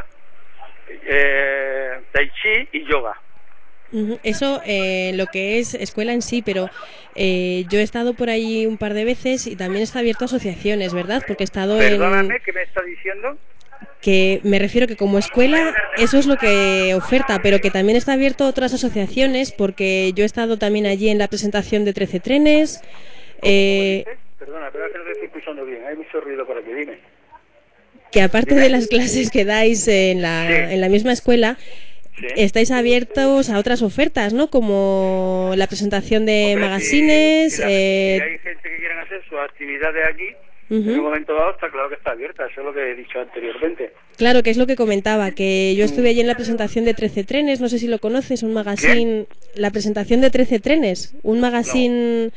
eh, tai chi y yoga. Ujú. Eso, eh, lo que es escuela en sí, pero eh, yo he estado por ahí un par de veces y también está abierto a asociaciones, ¿verdad? Porque he estado en... Perdóname, ¿qué me está diciendo? Que me refiero que como escuela eso es lo que oferta, pero que también está abierto a otras asociaciones, porque yo he estado también allí en la presentación de trece trenes. eh, Perdona, pero es que no te estoy escuchando bien, hay mucho ruido por aquí, dime. que aparte de las clases que dais en la, Sí. en la misma escuela, Sí. estáis abiertos a otras ofertas, ¿no? Como la presentación de Hombre, magazines. si, si la- eh, si hay gente que quiera hacer sus actividades aquí, Ujú. en un momento dado está claro que está abierta, eso es lo que he dicho anteriormente. Claro, que es lo que comentaba, que yo estuve allí en la presentación de trece trenes, no sé si lo conoces, un magazine, la presentación de trece trenes, un magazine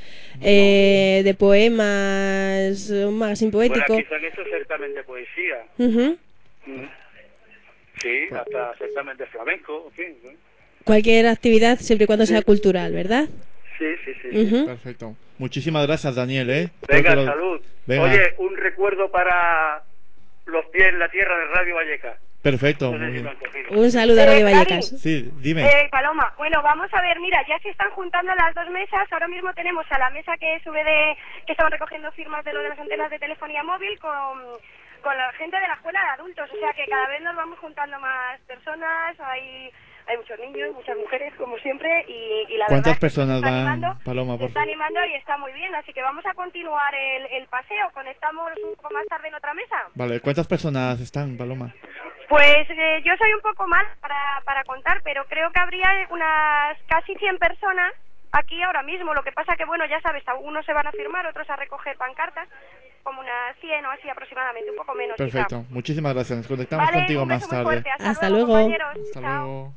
eh, de poemas, un magazine Bueno, poético. aquí se han hecho certamen de poesía. Ujú. Mm. Sí, hasta certamen de flamenco, en fin. ¿no? Cualquier actividad siempre y cuando sea cultural, ¿verdad? Sí, sí, sí. sí. Ujú. Perfecto. Muchísimas gracias, Daniel, ¿eh? Venga, Espero que lo- salud. Venga. Oye, un recuerdo para los pies en la tierra de Radio Vallecas. Perfecto, No sé muy si bien. lo han cogido. Un saludo a Radio Eh, Vallecas. Sí, dime. Eh, Paloma, bueno, vamos a ver, mira, ya se están juntando las dos mesas. Ahora mismo tenemos a la mesa que sube de, que estaban recogiendo firmas de lo de las antenas de telefonía móvil con, con la gente de la escuela de adultos. O sea que cada vez nos vamos juntando más personas, hay, hay muchos niños, muchas mujeres, como siempre, y, y la ¿Cuántas verdad es que se personas está van, animando, Paloma, se por está animando y está muy bien. Así que vamos a continuar el, el paseo. Conectamos un poco más tarde en otra mesa. Vale, ¿cuántas personas están, Paloma? Pues eh, yo soy un poco mal para, para contar, pero creo que habría unas casi cien personas aquí ahora mismo. Lo que pasa que, bueno, ya sabes, algunos se van a firmar, otros a recoger pancartas, como unas cien o así aproximadamente, un poco menos Perfecto, muchísimas gracias. Nos conectamos Vale, contigo un beso más muy tarde. fuerte. Hasta, Hasta luego, luego. compañeros. Hasta Chao. luego.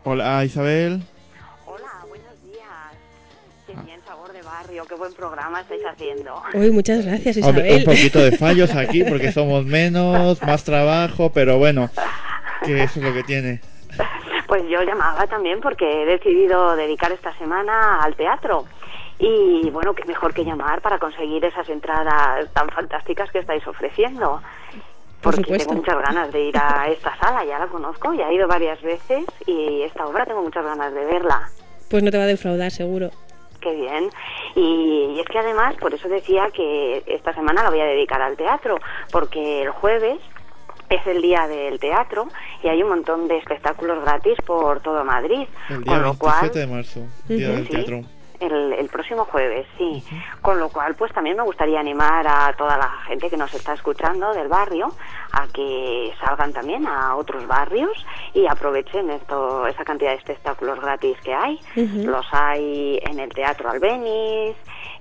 Hola, Isabel. Hola, buenos días. Qué bien, Sabor de Barrio, qué buen programa estáis haciendo. Uy, muchas gracias, Hombre, Isabel. un poquito de fallos aquí porque somos menos, más trabajo, pero bueno, que eso es lo que tiene. Pues yo llamaba también porque he decidido dedicar esta semana al teatro. Y bueno, qué mejor que llamar para conseguir esas entradas tan fantásticas que estáis ofreciendo. Por Porque supuesto. tengo muchas ganas de ir a esta sala, ya la conozco, ya he ido varias veces y esta obra tengo muchas ganas de verla. Pues no te va a defraudar, seguro. Qué bien. Y, y es que además, por eso decía que esta semana la voy a dedicar al teatro, porque el jueves es el día del teatro y hay un montón de espectáculos gratis por todo Madrid. El día con lo veintisiete cual, de marzo, día del sí, teatro. El, el próximo jueves, sí. Con lo cual, pues también me gustaría animar a toda la gente que nos está escuchando del barrio a que salgan también a otros barrios y aprovechen esto, esa cantidad de espectáculos gratis que hay. Ujú. Los hay en el Teatro Albéniz,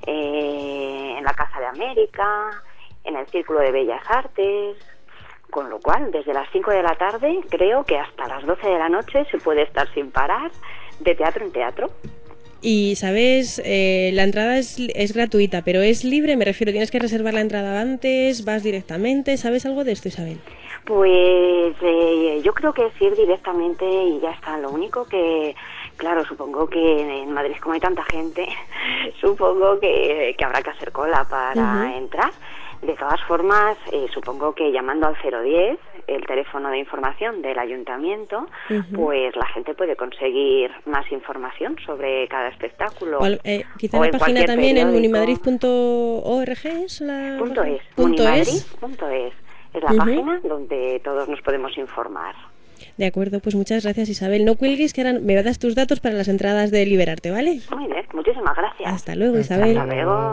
eh, en la Casa de América, en el Círculo de Bellas Artes. Con lo cual, desde las cinco de la tarde, creo que hasta las doce de la noche se puede estar sin parar de teatro en teatro. Y, ¿sabes? Eh, la entrada es, es gratuita, pero es libre, me refiero, tienes que reservar la entrada antes, vas directamente, ¿sabes algo de esto, Isabel? Pues eh, yo creo que es ir directamente y ya está. Lo único que, claro, supongo que en Madrid, como hay tanta gente, supongo que, que habrá que hacer cola para Ujú. entrar. De todas formas, eh, supongo que llamando al cero diez, el teléfono de información del ayuntamiento, Ujú. pues la gente puede conseguir más información sobre cada espectáculo. O al- eh, quizá O la en página cualquier también en periódico. munimadrid punto org es la Punto página? es, Punto munimadrid es. punto es. Es la Ujú. página donde todos nos podemos informar. De acuerdo, pues muchas gracias, Isabel. No cuelgues, que ahora me das tus datos para las entradas de Liberarte, ¿vale? Muy bien, muchísimas gracias. Hasta luego, Isabel. Hasta luego.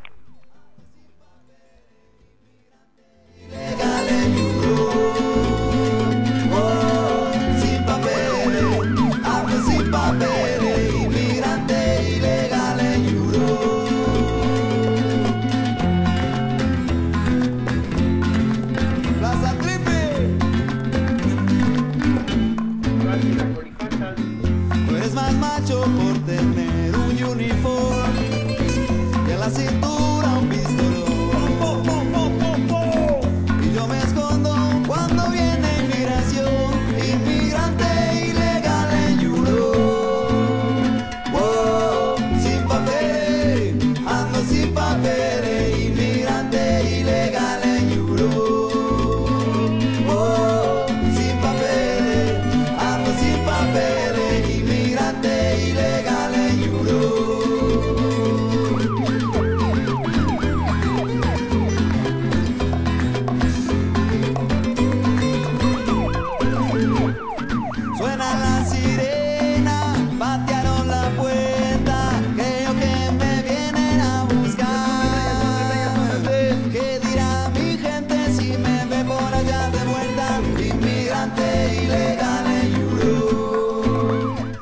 Sin papeles, ando sin papeles, inmigrante ilegal en Europe. Plaza Triple. Tú eres más macho por tener un uniforme y en la cintura un pistolón. Y yo me escondo cuando viene inmigración, inmigrante ilegal en Europe. Oh, sin papeles, ando sin papeles, inmigrante ilegal en Europe. Oh, sin papeles, ando sin papeles, inmigrante ilegal en Europe. Suena la sirena, patearon la puerta, creo que me vienen a buscar. ¿Qué dirá mi gente si me ve por allá de vuelta? Inmigrante ilegal en Europe.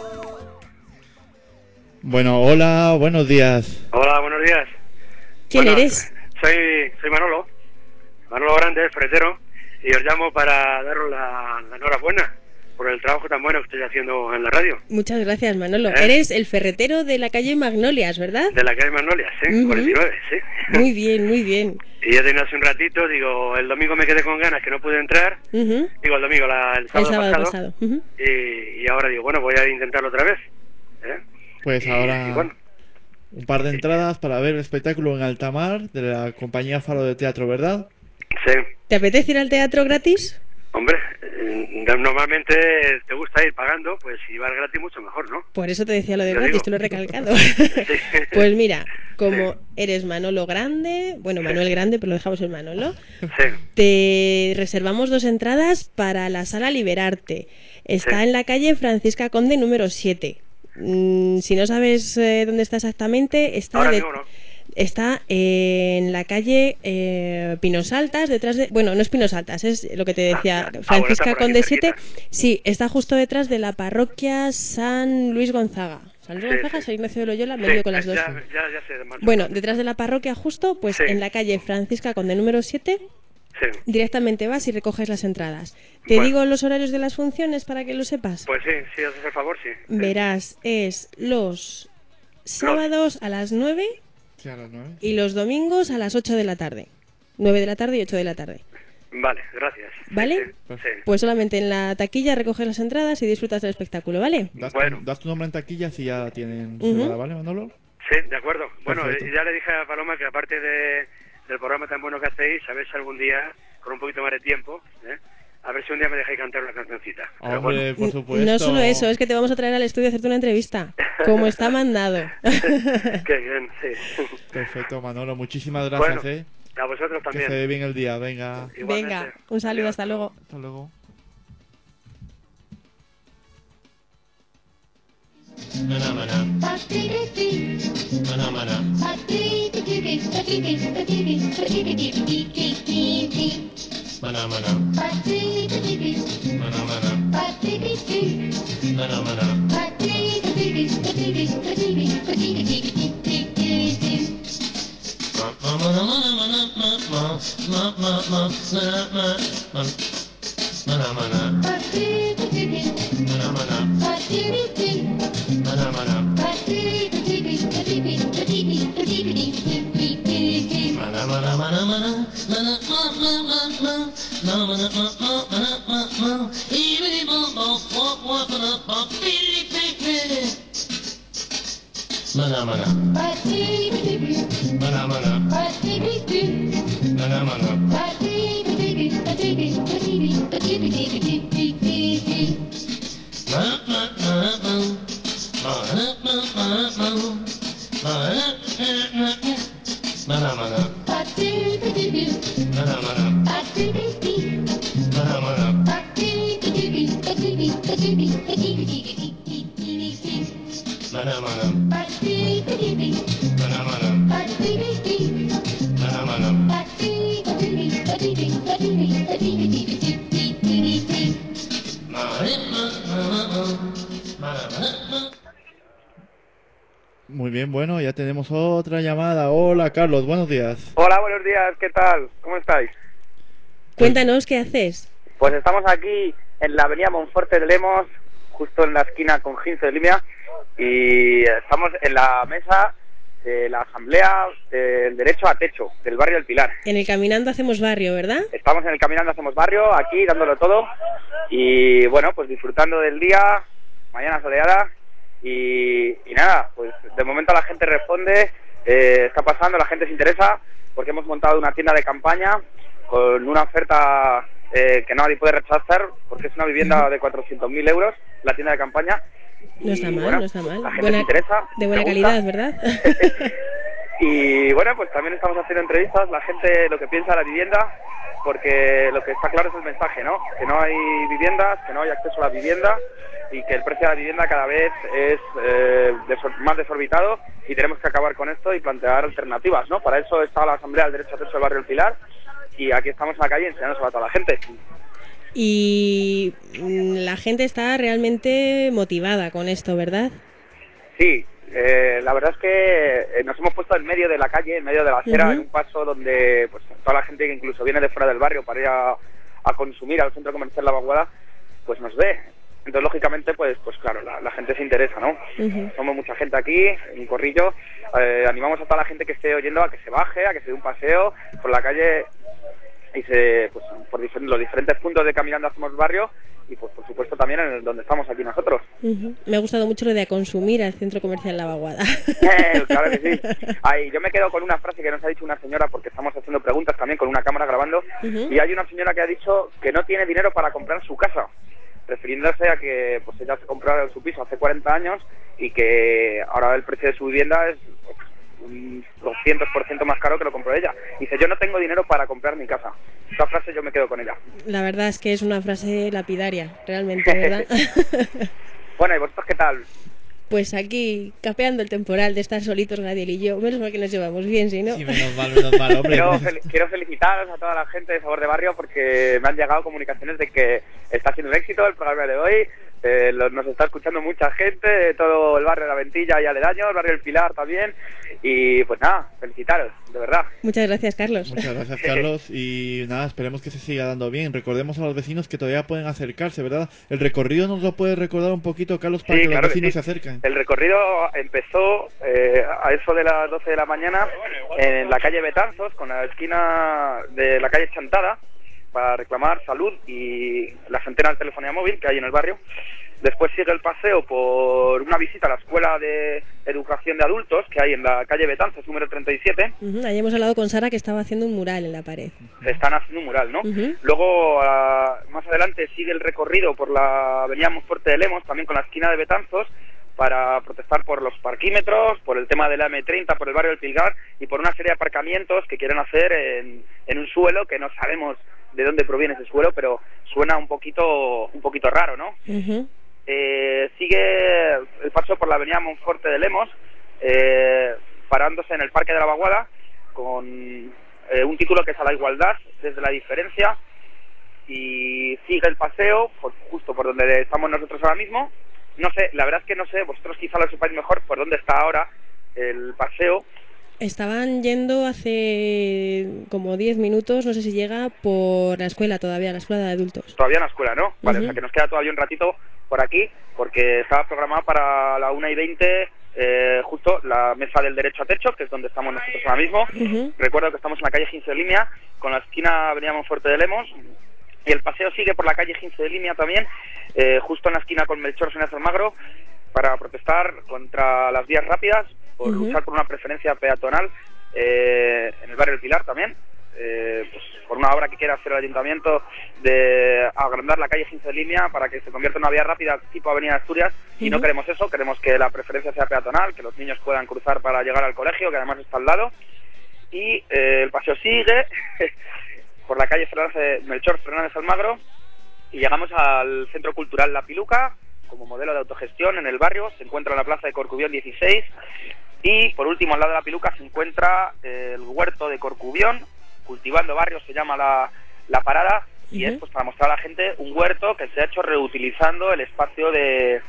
Bueno, hola, buenos días. Hola, buenos días. ¿Quién Bueno, eres? Soy, soy Manolo, Manolo Grande, ferretero, y os llamo para daros la, la enhorabuena por el trabajo tan bueno que estoy haciendo en la radio. Muchas gracias, Manolo. ¿Eh? Eres el ferretero de la calle Magnolias, ¿verdad? De la calle Magnolia, sí, Ujú. cuarenta y nueve, sí. Muy bien, muy bien. Y ya tenía hace un ratito, digo, el domingo me quedé con ganas que no pude entrar, Ujú. digo, el domingo, la- el El sábado, sábado pasado, pasado. Ujú. y, y ahora digo, bueno, voy a intentarlo otra vez. ¿eh? Pues Y- ahora y bueno, un par de entradas para ver el espectáculo en Altamar de la compañía Faro de Teatro, ¿verdad? sí. ¿Te apetece ir al teatro gratis? Hombre, eh, normalmente te gusta ir pagando, pues si vas gratis mucho mejor, ¿no? Por eso te decía lo de Yo gratis, digo. te lo he recalcado. Sí. Pues mira, como eres Manolo Grande, bueno, Manuel Grande, pero lo dejamos en Manolo, Sí. te reservamos dos entradas para la sala Liberarte. Está Sí. en la calle Francisca Conde número siete. Mm, si no sabes eh, dónde está exactamente, está, Ahora de- mismo no. está en la calle eh, Pinos Altas, detrás de... Bueno, no es Pinos Altas, es lo que te decía, Ah, bueno, Francisca está por aquí Conde siete. cerquita. Sí, está justo detrás de la parroquia San Luis Gonzaga. San Luis Sí, Gonzaga, sí. San Ignacio de Loyola, me Sí, lío con las dos. ya, ya, ya sé, más o Bueno, menos. detrás de la parroquia justo, pues Sí. en la calle Francisca Conde número siete, Sí. Directamente vas y recoges las entradas. ¿Te Bueno. digo los horarios de las funciones para que lo sepas? Pues sí, si haces el favor, sí. Verás, es los sábados a las nueve Sí, a las nueve. y los domingos a las ocho de la tarde. nueve de la tarde y ocho de la tarde. Vale, gracias. ¿Vale? Sí, sí. Pues solamente en la taquilla recoges las entradas y disfrutas del espectáculo, ¿vale? Das, tu, das tu nombre en taquilla si ya tienen Ujú. reservada, ¿vale, Manolo? Sí, de acuerdo. Bueno, Perfecto. eh, ya le dije a Paloma que aparte de, del programa tan bueno que hacéis, a ver si algún día, con un poquito más de tiempo, ¿eh? a ver si un día me dejáis cantar una cancioncita. Pero Hombre, bueno. por supuesto. No solo eso, es que te vamos a traer al estudio a hacerte una entrevista. Como está mandado. Qué bien, sí. Perfecto, Manolo. Muchísimas gracias, Bueno, eh. a vosotros Que también. se ve bien el día. Venga. Venga, un saludo, hasta luego. Hasta luego. Mana mana. Mana mana. Mana mana. Mana mana. Mana mana. Mana mana. Mana mana. Mana mana. Mana mana. Mana mana. Mana mana. Mana mana. Mana mana. Mana mana. Mana mana. Muy bien, bueno, ya tenemos otra llamada. Hola, Carlos, buenos días. Hola, buenos días, ¿qué tal? ¿Cómo estáis? Cuéntanos qué haces. Pues estamos aquí en la avenida Monforte de Lemos, justo en la esquina con Ginzo de Limia, y estamos en la mesa de la Asamblea del Derecho a Techo, del barrio del Pilar. En el Caminando Hacemos Barrio, ¿verdad? Estamos en el Caminando Hacemos Barrio, aquí dándolo todo, y bueno, pues disfrutando del día, mañana soleada, y, y nada, pues de momento la gente responde, eh, está pasando, la gente se interesa, porque hemos montado una tienda de campaña con una oferta eh, que nadie puede rechazar, porque es una vivienda de cuatrocientos mil euros, la tienda de campaña. No está Y, mal, bueno, no está mal. la gente Buena- se interesa, de buena le gusta. calidad, ¿verdad? Y bueno, pues también estamos haciendo entrevistas, la gente lo que piensa de la vivienda, porque lo que está claro es el mensaje, ¿no? Que no hay viviendas, que no hay acceso a la vivienda y que el precio de la vivienda cada vez es eh, desor- más desorbitado y tenemos que acabar con esto y plantear alternativas, ¿no? Para eso está la Asamblea del Derecho a Techo del Barrio El Pilar y aquí estamos en la calle enseñándoselo a toda la gente. Y mm, la gente está realmente motivada con esto, ¿verdad? Sí, eh, la verdad es que eh, nos hemos puesto en medio de la calle, en medio de la acera, Ujú. en un paso donde pues toda la gente que incluso viene de fuera del barrio para ir a, a consumir al centro comercial La Vaguada, pues nos ve. Entonces, lógicamente, pues pues claro, la, la gente se interesa, ¿no? Ujú. Somos mucha gente aquí, un corrillo. Eh, animamos a toda la gente que esté oyendo a que se baje, a que se dé un paseo por la calle y se, pues, por difer- los diferentes puntos de Caminando Hacemos Barrio y, pues, por supuesto, también en el, donde estamos aquí nosotros. Ujú. Me ha gustado mucho lo de a consumir al centro comercial La Vaguada. Eh, claro que sí. Ay, yo me quedo con una frase que nos ha dicho una señora, porque estamos haciendo preguntas también con una cámara grabando, Ujú. y hay una señora que ha dicho que no tiene dinero para comprar su casa, refiriéndose a que pues ella se compró su piso hace cuarenta años y que ahora el precio de su vivienda es pues, un doscientos por ciento más caro que lo compró ella. Dice, yo no tengo dinero para comprar mi casa. Esta frase yo me quedo con ella. La verdad es que es una frase lapidaria, realmente, ¿verdad? Bueno, ¿y vosotros qué tal? Pues aquí, capeando el temporal de estar solitos Gadiel y yo. Menos mal que nos llevamos bien, si no... Sí, menos mal, menos mal, hombre. Quiero, fel- quiero felicitaros a toda la gente de Sabor de Barrio porque me han llegado comunicaciones de que está siendo un éxito el programa de hoy, Eh, lo- nos está escuchando mucha gente, de todo el barrio de la Ventilla y aledaños, el barrio del Pilar también. Y pues nada, felicitaros, de verdad. Muchas gracias, Carlos. Muchas gracias, Carlos. Y nada, esperemos que se siga dando bien. Recordemos a los vecinos que todavía pueden acercarse, ¿verdad? El recorrido nos lo puedes recordar un poquito, Carlos, para Sí, que claro los que vecinos sí. se acerquen. El recorrido empezó eh, a eso de las doce de la mañana en la calle Betanzos, con la esquina de la calle Chantada, para reclamar salud y las antenas de telefonía móvil que hay en el barrio. Después sigue el paseo por una visita a la Escuela de Educación de Adultos que hay en la calle Betanzos, número treinta y siete. Ujú, ahí hemos hablado con Sara que estaba haciendo un mural en la pared. Están haciendo un mural, ¿no? Ujú. Luego, ah, más adelante, sigue el recorrido por la avenida Monforte de Lemos, también con la esquina de Betanzos, para protestar por los parquímetros, por el tema de la eme treinta, por el barrio del Pilgar y por una serie de aparcamientos que quieren hacer en, en un suelo que no sabemos de dónde proviene ese suelo, pero suena un poquito, un poquito raro, ¿no? Ujú. Eh, sigue el paso por la avenida Monforte de Lemos, eh, parándose en el Parque de la Vaguada, con eh, un título que es a la igualdad desde la diferencia, y sigue el paseo por, justo por donde estamos nosotros ahora mismo. No sé, la verdad es que no sé, vosotros quizá lo sepáis mejor por dónde está ahora el paseo. Estaban yendo hace como diez minutos, no sé si llega, por la escuela todavía, la escuela de adultos. Todavía en la escuela, ¿no? Vale, Ujú. o sea que nos queda todavía un ratito por aquí, porque estaba programada para la una y veinte, eh, justo la mesa del derecho a techo, que es donde estamos nosotros ahora mismo. Ujú. Recuerdo que estamos en la calle Gince de Limia, con la esquina Avenida Monforte de Lemos, y el paseo sigue por la calle Gince de Limia también, eh, justo en la esquina con Melchor Sáenz Almagro, para protestar contra las vías rápidas, por Ujú. luchar por una preferencia peatonal eh, en el barrio del Pilar también, eh, pues por una obra que quiere hacer el ayuntamiento de agrandar la calle Gince de Línea para que se convierta en una vía rápida tipo Avenida Asturias, y no Ujú. queremos eso, queremos que la preferencia sea peatonal, que los niños puedan cruzar para llegar al colegio, que además está al lado. Y eh, el paseo sigue por la calle Fernández, Melchor Fernández Almagro, y llegamos al Centro Cultural La Piluca como modelo de autogestión en el barrio. Se encuentra en la plaza de Corcubión dieciséis, y por último al lado de La Piluca se encuentra eh, el huerto de Corcubión, Cultivando Barrios se llama la, la parada, y Ujú. es pues para mostrar a la gente un huerto que se ha hecho reutilizando el espacio de,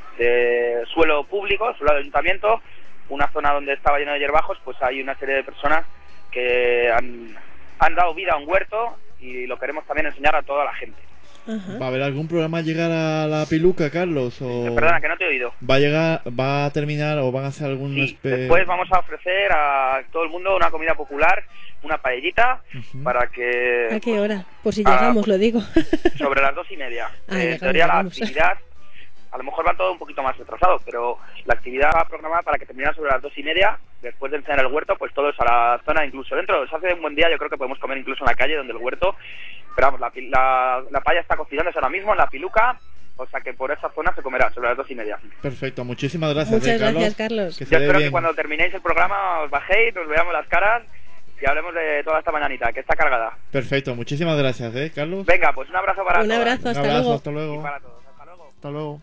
de suelo público, suelo del ayuntamiento, una zona donde estaba lleno de hierbajos. Pues hay una serie de personas que han, han dado vida a un huerto, y lo queremos también enseñar a toda la gente. Ajá. ¿Va a haber algún programa a llegar a la Piluca, Carlos? O... Perdona, que no te he oído. ¿Va a llegar, va a terminar o van a hacer algún... Sí, espe- después vamos a ofrecer a todo el mundo una comida popular, una paellita, Ujú. para que ¿A qué hora? Pues si ah, llegamos, pues- lo digo. sobre las dos y media. Ah, Eh, en llegamos, teoría la llegamos. actividad, a lo mejor va todo un poquito más retrasado, pero la actividad va programada para que termine sobre las dos y media. Después de enseñar el huerto, pues todos a la zona, incluso dentro. Se hace un buen día, yo creo que podemos comer incluso en la calle donde el huerto. Pero vamos, la, pi- la, la paella está cocinándose ahora mismo en La Piluca, o sea que por esa zona se comerá sobre las dos y media. Perfecto, muchísimas gracias, Muchas eh, Carlos. gracias, Carlos. Que se Yo dé espero bien. que cuando terminéis el programa os bajéis, nos veamos las caras y hablemos de toda esta mañanita, que está cargada. Perfecto, muchísimas gracias, eh, Carlos. Venga, pues un abrazo para Un todas. abrazo, Un hasta abrazo, luego. hasta luego. Y para todos. Hasta luego. Hasta luego.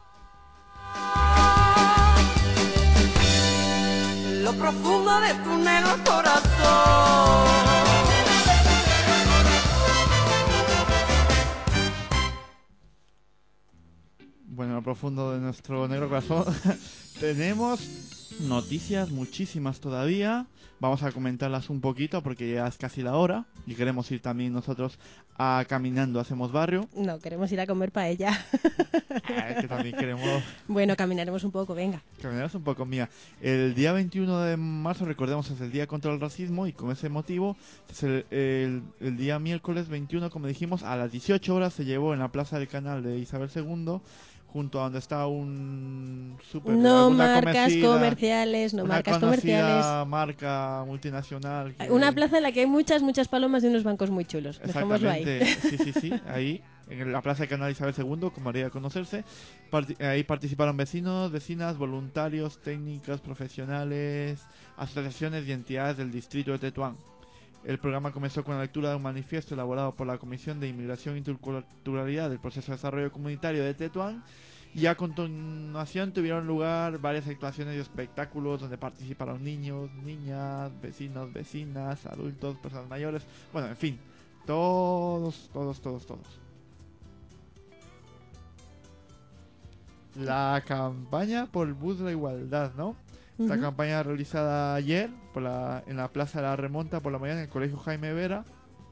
Lo profundo de tu negro corazón. Bueno, en lo profundo de nuestro negro corazón tenemos noticias muchísimas todavía. Vamos a comentarlas un poquito porque ya es casi la hora y queremos ir también nosotros a Caminando Hacemos Barrio. No, queremos ir a comer paella. Ah, es que también queremos Bueno, caminaremos un poco, venga. caminar un poco, mía. El día veintiuno de marzo, recordemos, es el Día contra el Racismo, y con ese motivo, es el, el, el día miércoles veintiuno, como dijimos, a las dieciocho horas se llevó en la Plaza del Canal de Isabel segundo, junto a donde está un super, No alguna marcas conocida- comerciales, no una marcas conocida comerciales. marca multinacional. que- Una plaza en la que hay muchas, muchas palomas y unos bancos muy chulos. Dejémoslo ahí. Exactamente, sí, sí, sí, ahí, en la Plaza del Canal Isabel segundo, como haría conocerse. Parti- ahí participaron vecinos, vecinas, voluntarios, técnicos, profesionales, asociaciones y entidades del distrito de Tetuán. El programa comenzó con la lectura de un manifiesto elaborado por la Comisión de Inmigración e Interculturalidad del Proceso de Desarrollo Comunitario de Tetuán, y a continuación tuvieron lugar varias actuaciones y espectáculos donde participaron niños, niñas, vecinos, vecinas, adultos, personas mayores, bueno, en fin, todos, todos, todos, todos. la campaña por el bus de la igualdad, ¿no? Esta Ujú. campaña realizada ayer por la, en la Plaza de la Remonta por la mañana en el Colegio Jaime Vera.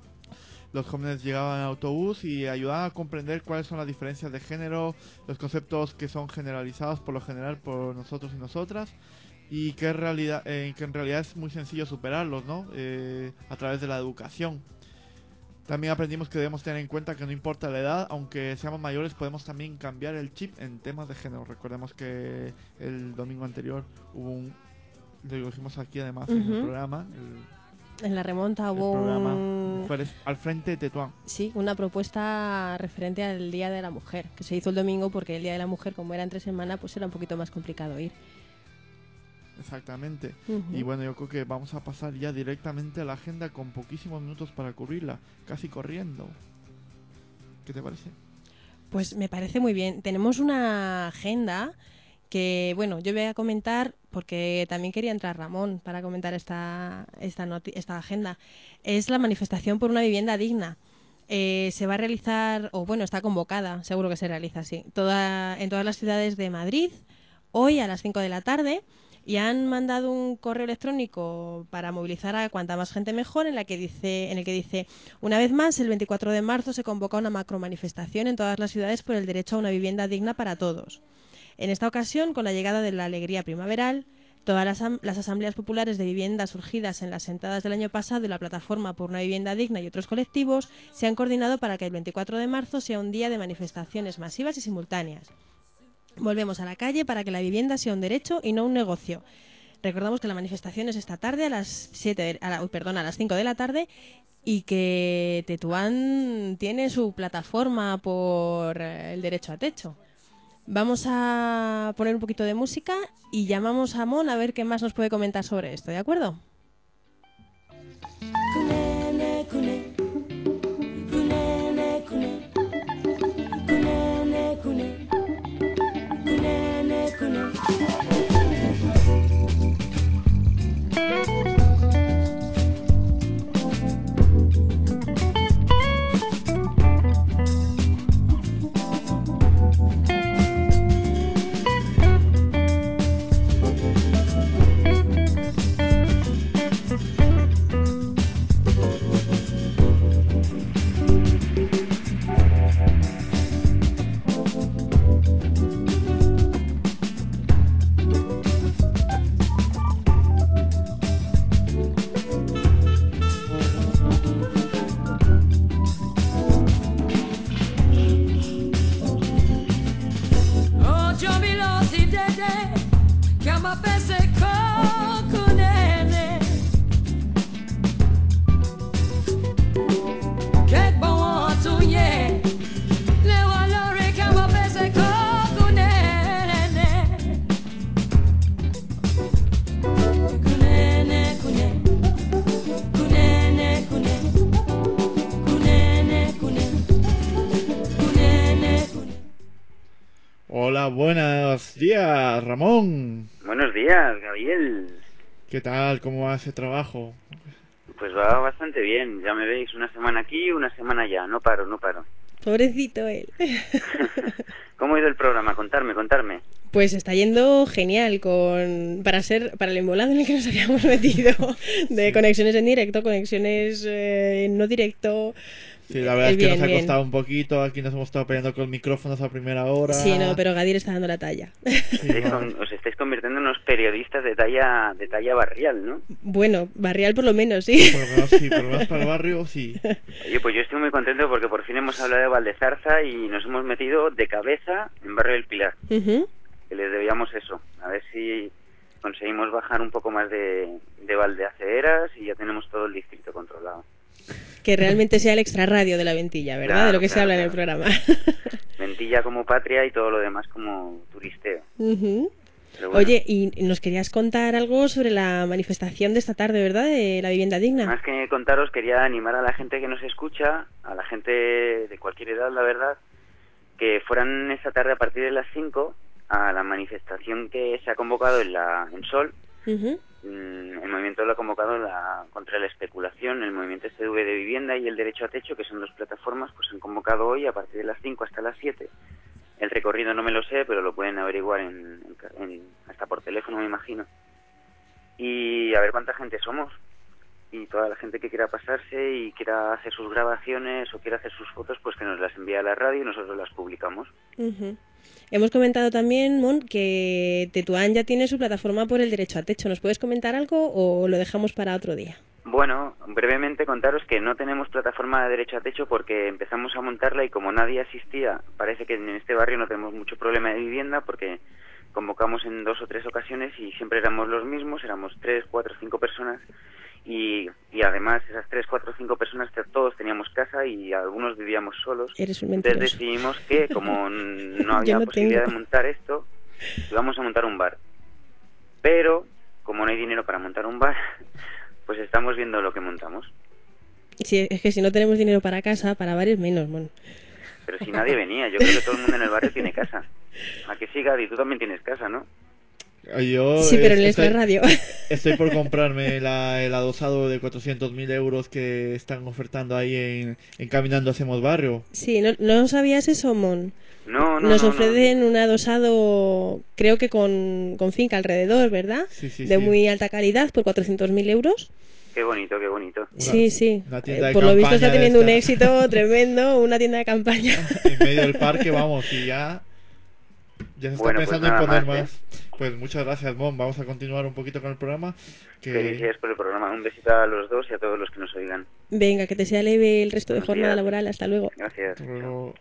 Los jóvenes llegaban en autobús y ayudaban a comprender cuáles son las diferencias de género, los conceptos que son generalizados por lo general por nosotros y nosotras, y que en realidad, eh, que en realidad es muy sencillo superarlos, ¿no? Eh, a través de la educación. También aprendimos que debemos tener en cuenta que no importa la edad, aunque seamos mayores, podemos también cambiar el chip en temas de género. Recordemos que el domingo anterior hubo un... Lo dijimos aquí además en el Ujú. programa, el, En la remonta el hubo programa un- Mujeres al Frente de Tetuán. sí, una propuesta referente al Día de la Mujer, que se hizo el domingo porque el Día de la Mujer, como era entre semana, pues era un poquito más complicado ir. Exactamente. Ujú. Y bueno, yo creo que vamos a pasar ya directamente a la agenda con poquísimos minutos para cubrirla, casi corriendo. ¿Qué te parece? Pues me parece muy bien. Tenemos una agenda que, bueno, yo voy a comentar porque también quería entrar Ramón para comentar esta, esta, noti- esta agenda. Es la manifestación por una vivienda digna. Eh, se va a realizar, o bueno, está convocada, seguro que se realiza, sí, toda, en todas las ciudades de Madrid, hoy a las cinco de la tarde, y han mandado un correo electrónico para movilizar a cuanta más gente mejor, en la que dice, en el que dice: una vez más, el veinticuatro de marzo se convoca una macromanifestación en todas las ciudades por el derecho a una vivienda digna para todos. En esta ocasión, con la llegada de la alegría primaveral, todas las, am- las asambleas populares de vivienda surgidas en las sentadas del año pasado y la plataforma por una vivienda digna y otros colectivos se han coordinado para que el veinticuatro de marzo sea un día de manifestaciones masivas y simultáneas. Volvemos a la calle para que la vivienda sea un derecho y no un negocio. Recordamos que la manifestación es esta tarde a las siete de- a la- uy, perdón, a las cinco de la tarde, y que Tetuán tiene su plataforma por eh, el derecho a techo. Vamos a poner un poquito de música y llamamos a Mon a ver qué más nos puede comentar sobre esto, ¿de acuerdo? Kunene, kune. Kunene, kune. Kunene, kune. Kunene, kune. Oh, Jobilosi Dede, Kama Pese Kokunene. Kek Bon Tunye, Le Walore Kama Pese Kokunene. Kunene, kune. Kunene, kune. Kunene, kune. Kunene, kune. Hola, buenos días, Ramón. Buenos días, Gabriel. ¿Qué tal? ¿Cómo va ese trabajo? Pues va bastante bien, ya me veis, una semana aquí, una semana allá, no paro, no paro. Pobrecito él. ¿Cómo ha ido el programa? Contarme, contarme. Pues está yendo genial con para ser para el embolado en el que nos habíamos metido de conexiones en directo, conexiones eh, no directo. Sí, la verdad Eh, es que bien, nos ha bien. costado un poquito. Aquí nos hemos estado peleando con micrófonos a primera hora. Sí, no, pero Gadir está dando la talla. Estáis con- os estáis convirtiendo en unos periodistas de talla, de talla barrial, ¿no? Bueno, barrial por lo menos, sí. Por lo menos sí, por lo menos para el barrio sí. Oye, pues yo estoy muy contento porque por fin hemos hablado de Valdezarza y nos hemos metido de cabeza en Barrio del Pilar. Ujú. Que les debíamos eso, a ver si conseguimos bajar un poco más de, de Valdeaceras y ya tenemos todo el distrito controlado. Que realmente sea el extrarradio de la Ventilla, ¿verdad? Claro, de lo que se claro, habla en el claro. programa. Ventilla como patria y todo lo demás como turisteo. Ujú. Pero bueno, Oye, y nos querías contar algo sobre la manifestación de esta tarde, ¿verdad? De la vivienda digna. más que contaros, quería animar a la gente que nos escucha, a la gente de cualquier edad, la verdad, que fueran esta tarde a partir de las cinco a la manifestación que se ha convocado en la en Sol. Ujú. Mm, El movimiento lo ha convocado la, contra la especulación, el movimiento S D V de vivienda y el derecho a techo, que son dos plataformas, pues han convocado hoy a partir de las cinco hasta las siete El recorrido no me lo sé, pero lo pueden averiguar en, en, en- hasta por teléfono, me imagino. Y a ver cuánta gente somos. Y toda la gente que quiera pasarse y quiera hacer sus grabaciones o quiera hacer sus fotos, pues que nos las envíe a la radio y nosotros las publicamos. Ujú. Hemos comentado también, Mon, que Tetuán ya tiene su plataforma por el derecho a techo. ¿Nos puedes comentar algo o lo dejamos para otro día? Bueno, brevemente contaros que no tenemos plataforma de derecho a techo porque empezamos a montarla y como nadie asistía, parece que en este barrio no tenemos mucho problema de vivienda porque convocamos en dos o tres ocasiones y siempre éramos los mismos, éramos tres, cuatro, cinco personas y, y además esas tres, cuatro, cinco personas que todos teníamos casa y algunos vivíamos solos. Eres un Entonces mentiroso. decidimos que como n- no Yo había no posibilidad tengo. de montar esto, íbamos a montar un bar. Pero como no hay dinero para montar un bar, pues estamos viendo lo que montamos. Sí, es que si no tenemos dinero para casa, para varios menos, Mon. Pero si nadie venía, yo creo que todo el mundo en el barrio tiene casa. ¿A que sí, Gaby? Tú también tienes casa, ¿no? Yo Sí, pero en es- nuestra estoy, radio. estoy por comprarme la, el adosado de cuatrocientos mil euros que están ofertando ahí en, en Caminando Hacemos Barrio. Sí, ¿no, no sabías eso, Mon? No, no, Nos no, no. ofrecen un adosado, creo que con, con finca alrededor, ¿verdad? Sí, sí, de sí. muy alta calidad, por cuatrocientos mil euros. Qué bonito, qué bonito. Sí, sí. Una tienda Eh, de por lo visto está campaña de teniendo un esta. éxito tremendo, una tienda de campaña. En medio del parque, vamos, y ya, ya se está Bueno, pues pensando en nada poner más, ¿eh? más. Pues muchas gracias, Mon. Vamos a continuar un poquito con el programa. Que... Felicidades por el programa. Un besito a los dos y a todos los que nos oigan. Venga, que te sea leve el resto de Buenos jornada días. laboral. Hasta luego. Gracias. Hasta luego.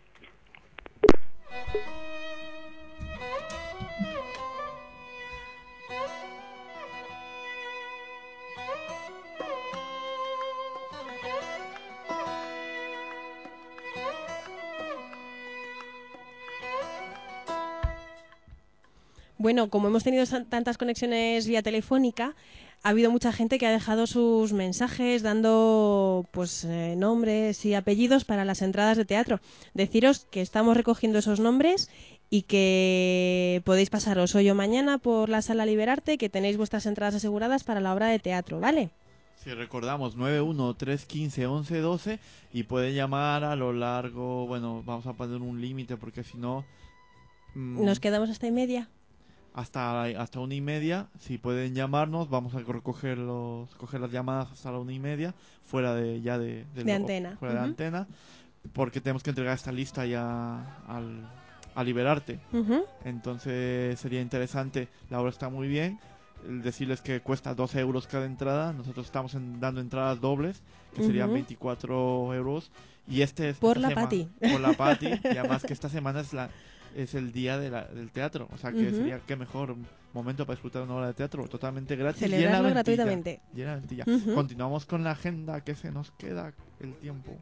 Bueno, como hemos tenido san- tantas conexiones vía telefónica, ha habido mucha gente que ha dejado sus mensajes dando pues eh, nombres y apellidos para las entradas de teatro. Deciros que estamos recogiendo esos nombres y que podéis pasaros hoy o mañana por la sala Liberarte, que tenéis vuestras entradas aseguradas para la obra de teatro, ¿vale? Si recordamos, nueve uno tres uno cinco once doce y pueden llamar a lo largo, bueno, vamos a poner un límite porque si no... mm, Nos quedamos hasta y media. hasta, hasta una y media, si pueden llamarnos, vamos a recoger los, coger las llamadas hasta la una y media, fuera de ya de, del- De antena. fuera de Ujú. antena, porque tenemos que entregar esta lista ya al, a Liberarte. Ujú. Entonces sería interesante, la obra está muy bien, el decirles que cuesta doce euros cada entrada, nosotros estamos en- dando entradas dobles, que serían Ujú. veinticuatro euros, y este es Por esta la sema- Pati. por la Pati, y además que esta semana es la es el día de la- del teatro, o sea que Ujú. sería qué mejor momento para disfrutar una obra de teatro totalmente gratis. Celebrarlo llena gratuitamente. Llena Ventilla. Ujú. Continuamos con la agenda, que se nos queda el tiempo.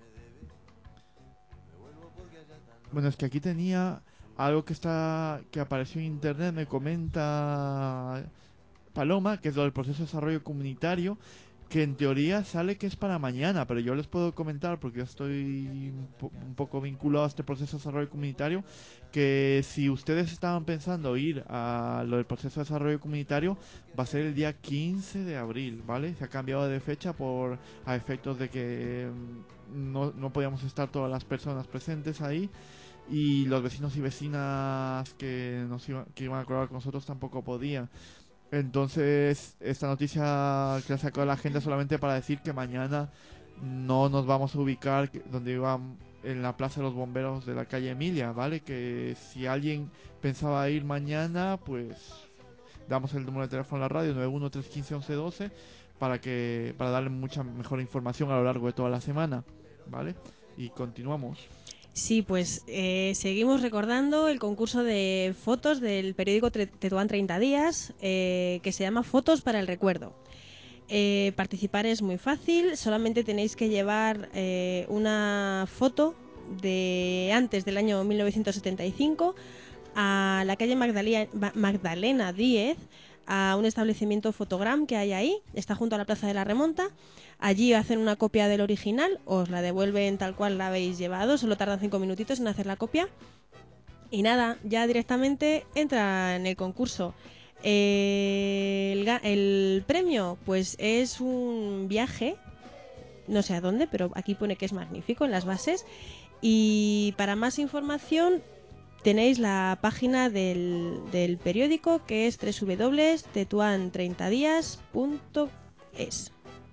Bueno, es que aquí tenía algo que está que apareció en internet, me comenta Paloma, que es lo del proceso de desarrollo comunitario, que en teoría sale que es para mañana, pero yo les puedo comentar, porque yo estoy un, po- un poco vinculado a este proceso de desarrollo comunitario, que si ustedes estaban pensando ir a lo del proceso de desarrollo comunitario, va a ser el día quince de abril, ¿vale? Se ha cambiado de fecha por a efectos de que mm, no, no podíamos estar todas las personas presentes ahí, y los vecinos y vecinas que nos iban, que iban a colaborar con nosotros tampoco podían. Entonces, esta noticia que ha sacado la agenda solamente para decir que mañana no nos vamos a ubicar que- donde iban en la Plaza de los Bomberos de la calle Emilia, ¿vale? Que si alguien pensaba ir mañana, pues damos el número de teléfono a la radio nueve uno tres uno cinco once doce para que para darle mucha mejor información a lo largo de toda la semana, ¿vale? Y continuamos. Sí, pues eh, seguimos recordando el concurso de fotos del periódico Tre- Tetuán treinta días, eh, que se llama Fotos para el Recuerdo. Eh, participar es muy fácil, solamente tenéis que llevar eh, una foto de antes del año mil novecientos setenta y cinco a la calle Magdalena, Magdalena diez, a un establecimiento Fotogram que hay ahí, está junto a la Plaza de la Remonta. Allí hacen una copia del original, os la devuelven tal cual la habéis llevado, solo tardan cinco minutitos en hacer la copia. Y nada, ya directamente entra en el concurso. Eh, el, ga- el premio, pues es un viaje, no sé a dónde, pero aquí pone que es magnífico en las bases. Y para más información, tenéis la página del, del periódico, que es doble u doble u doble u punto tetuán treinta días punto es.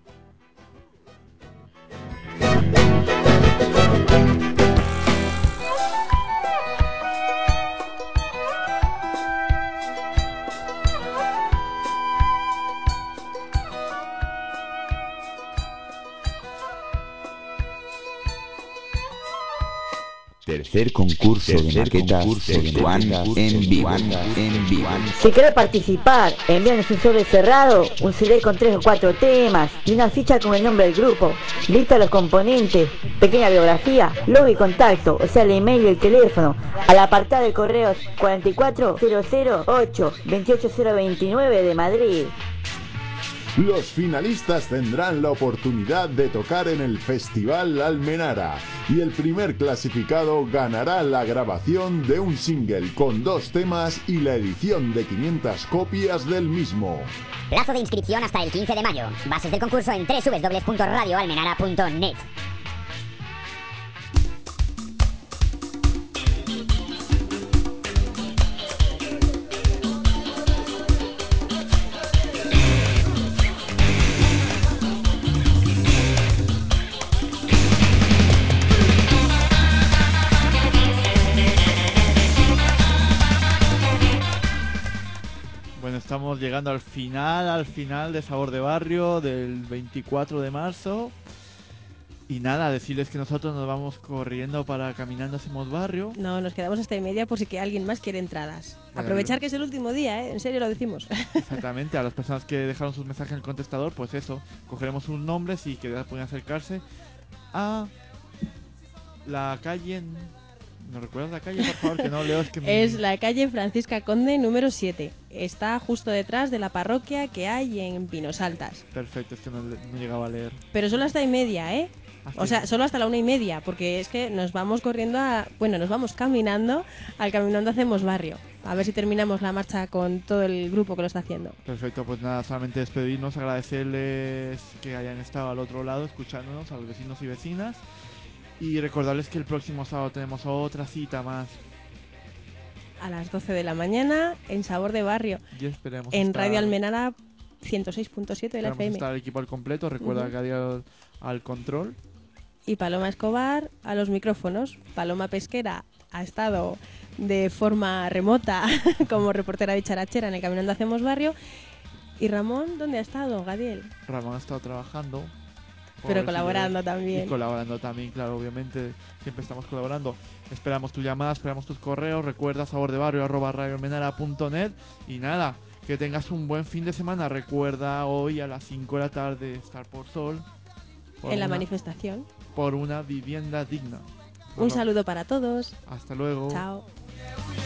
Tercer concurso de maquetas Tetuán en vivo. En vivo. Si quieres participar, envíanos un sobre cerrado, un C D con tres o cuatro temas y una ficha con el nombre del grupo, lista de los componentes, pequeña biografía, logo y contacto, o sea el email y el teléfono, al apartado de correos cuarenta y cuatro cero cero ocho veintiocho cero veintinueve de Madrid. Los finalistas tendrán la oportunidad de tocar en el Festival Almenara y el primer clasificado ganará la grabación de un single con dos temas y la edición de quinientas copias del mismo. Plazo de inscripción hasta el quince de mayo. Bases del concurso en doble u doble u doble u punto radio almenara punto net. Bueno, estamos llegando al final, al final de Sabor de Barrio del veinticuatro de marzo. Y nada, decirles que nosotros nos vamos corriendo para Caminando Hacemos Barrio. No, nos quedamos hasta y media por si que alguien más quiere entradas. Bueno, Aprovechar que es el último día, ¿eh? En serio lo decimos. Exactamente, a las personas que dejaron sus mensajes en el contestador, pues eso, cogeremos sus nombres y que pueden acercarse a la calle... ¿No recuerdas la calle, por favor? Que no leo, es que me... Es la calle Francisca Conde número siete. Está justo detrás de la parroquia que hay en Pinos Altas. Perfecto, es que no, no llegaba a leer. Pero solo hasta y media, ¿eh? Hasta O sea, solo hasta la una y media, porque es que nos vamos corriendo a... Bueno, nos vamos caminando al Caminando Hacemos Barrio. A ver si terminamos la marcha con todo el grupo que lo está haciendo. Perfecto, pues nada, solamente despedirnos, agradecerles que hayan estado al otro lado escuchándonos, a los vecinos y vecinas. Y recordarles que el próximo sábado tenemos otra cita más. A las doce de la mañana en Sabor de Barrio. Y esperemos en estar... Radio Almenara ciento seis punto siete de la F M. Estar el equipo al completo, recuerda Uh-huh. que Gadi al, al control. Y Paloma Escobar a los micrófonos. Paloma Pesquera ha estado de forma remota como reportera dicharachera en el Caminando Hacemos Barrio. ¿Y Ramón dónde ha estado, Gadiel? Ramón ha estado trabajando. Pero colaborando y, también. Y colaborando también, claro, obviamente. Siempre estamos colaborando. Esperamos tu llamada, esperamos tus correos. Recuerda sabordebarrio arroba radioalmenara punto net. Y nada, que tengas un buen fin de semana. Recuerda hoy a las cinco de la tarde estar por Sol. Por en la una, manifestación. Por una vivienda digna. Un saludo para todos. Hasta luego. Chao.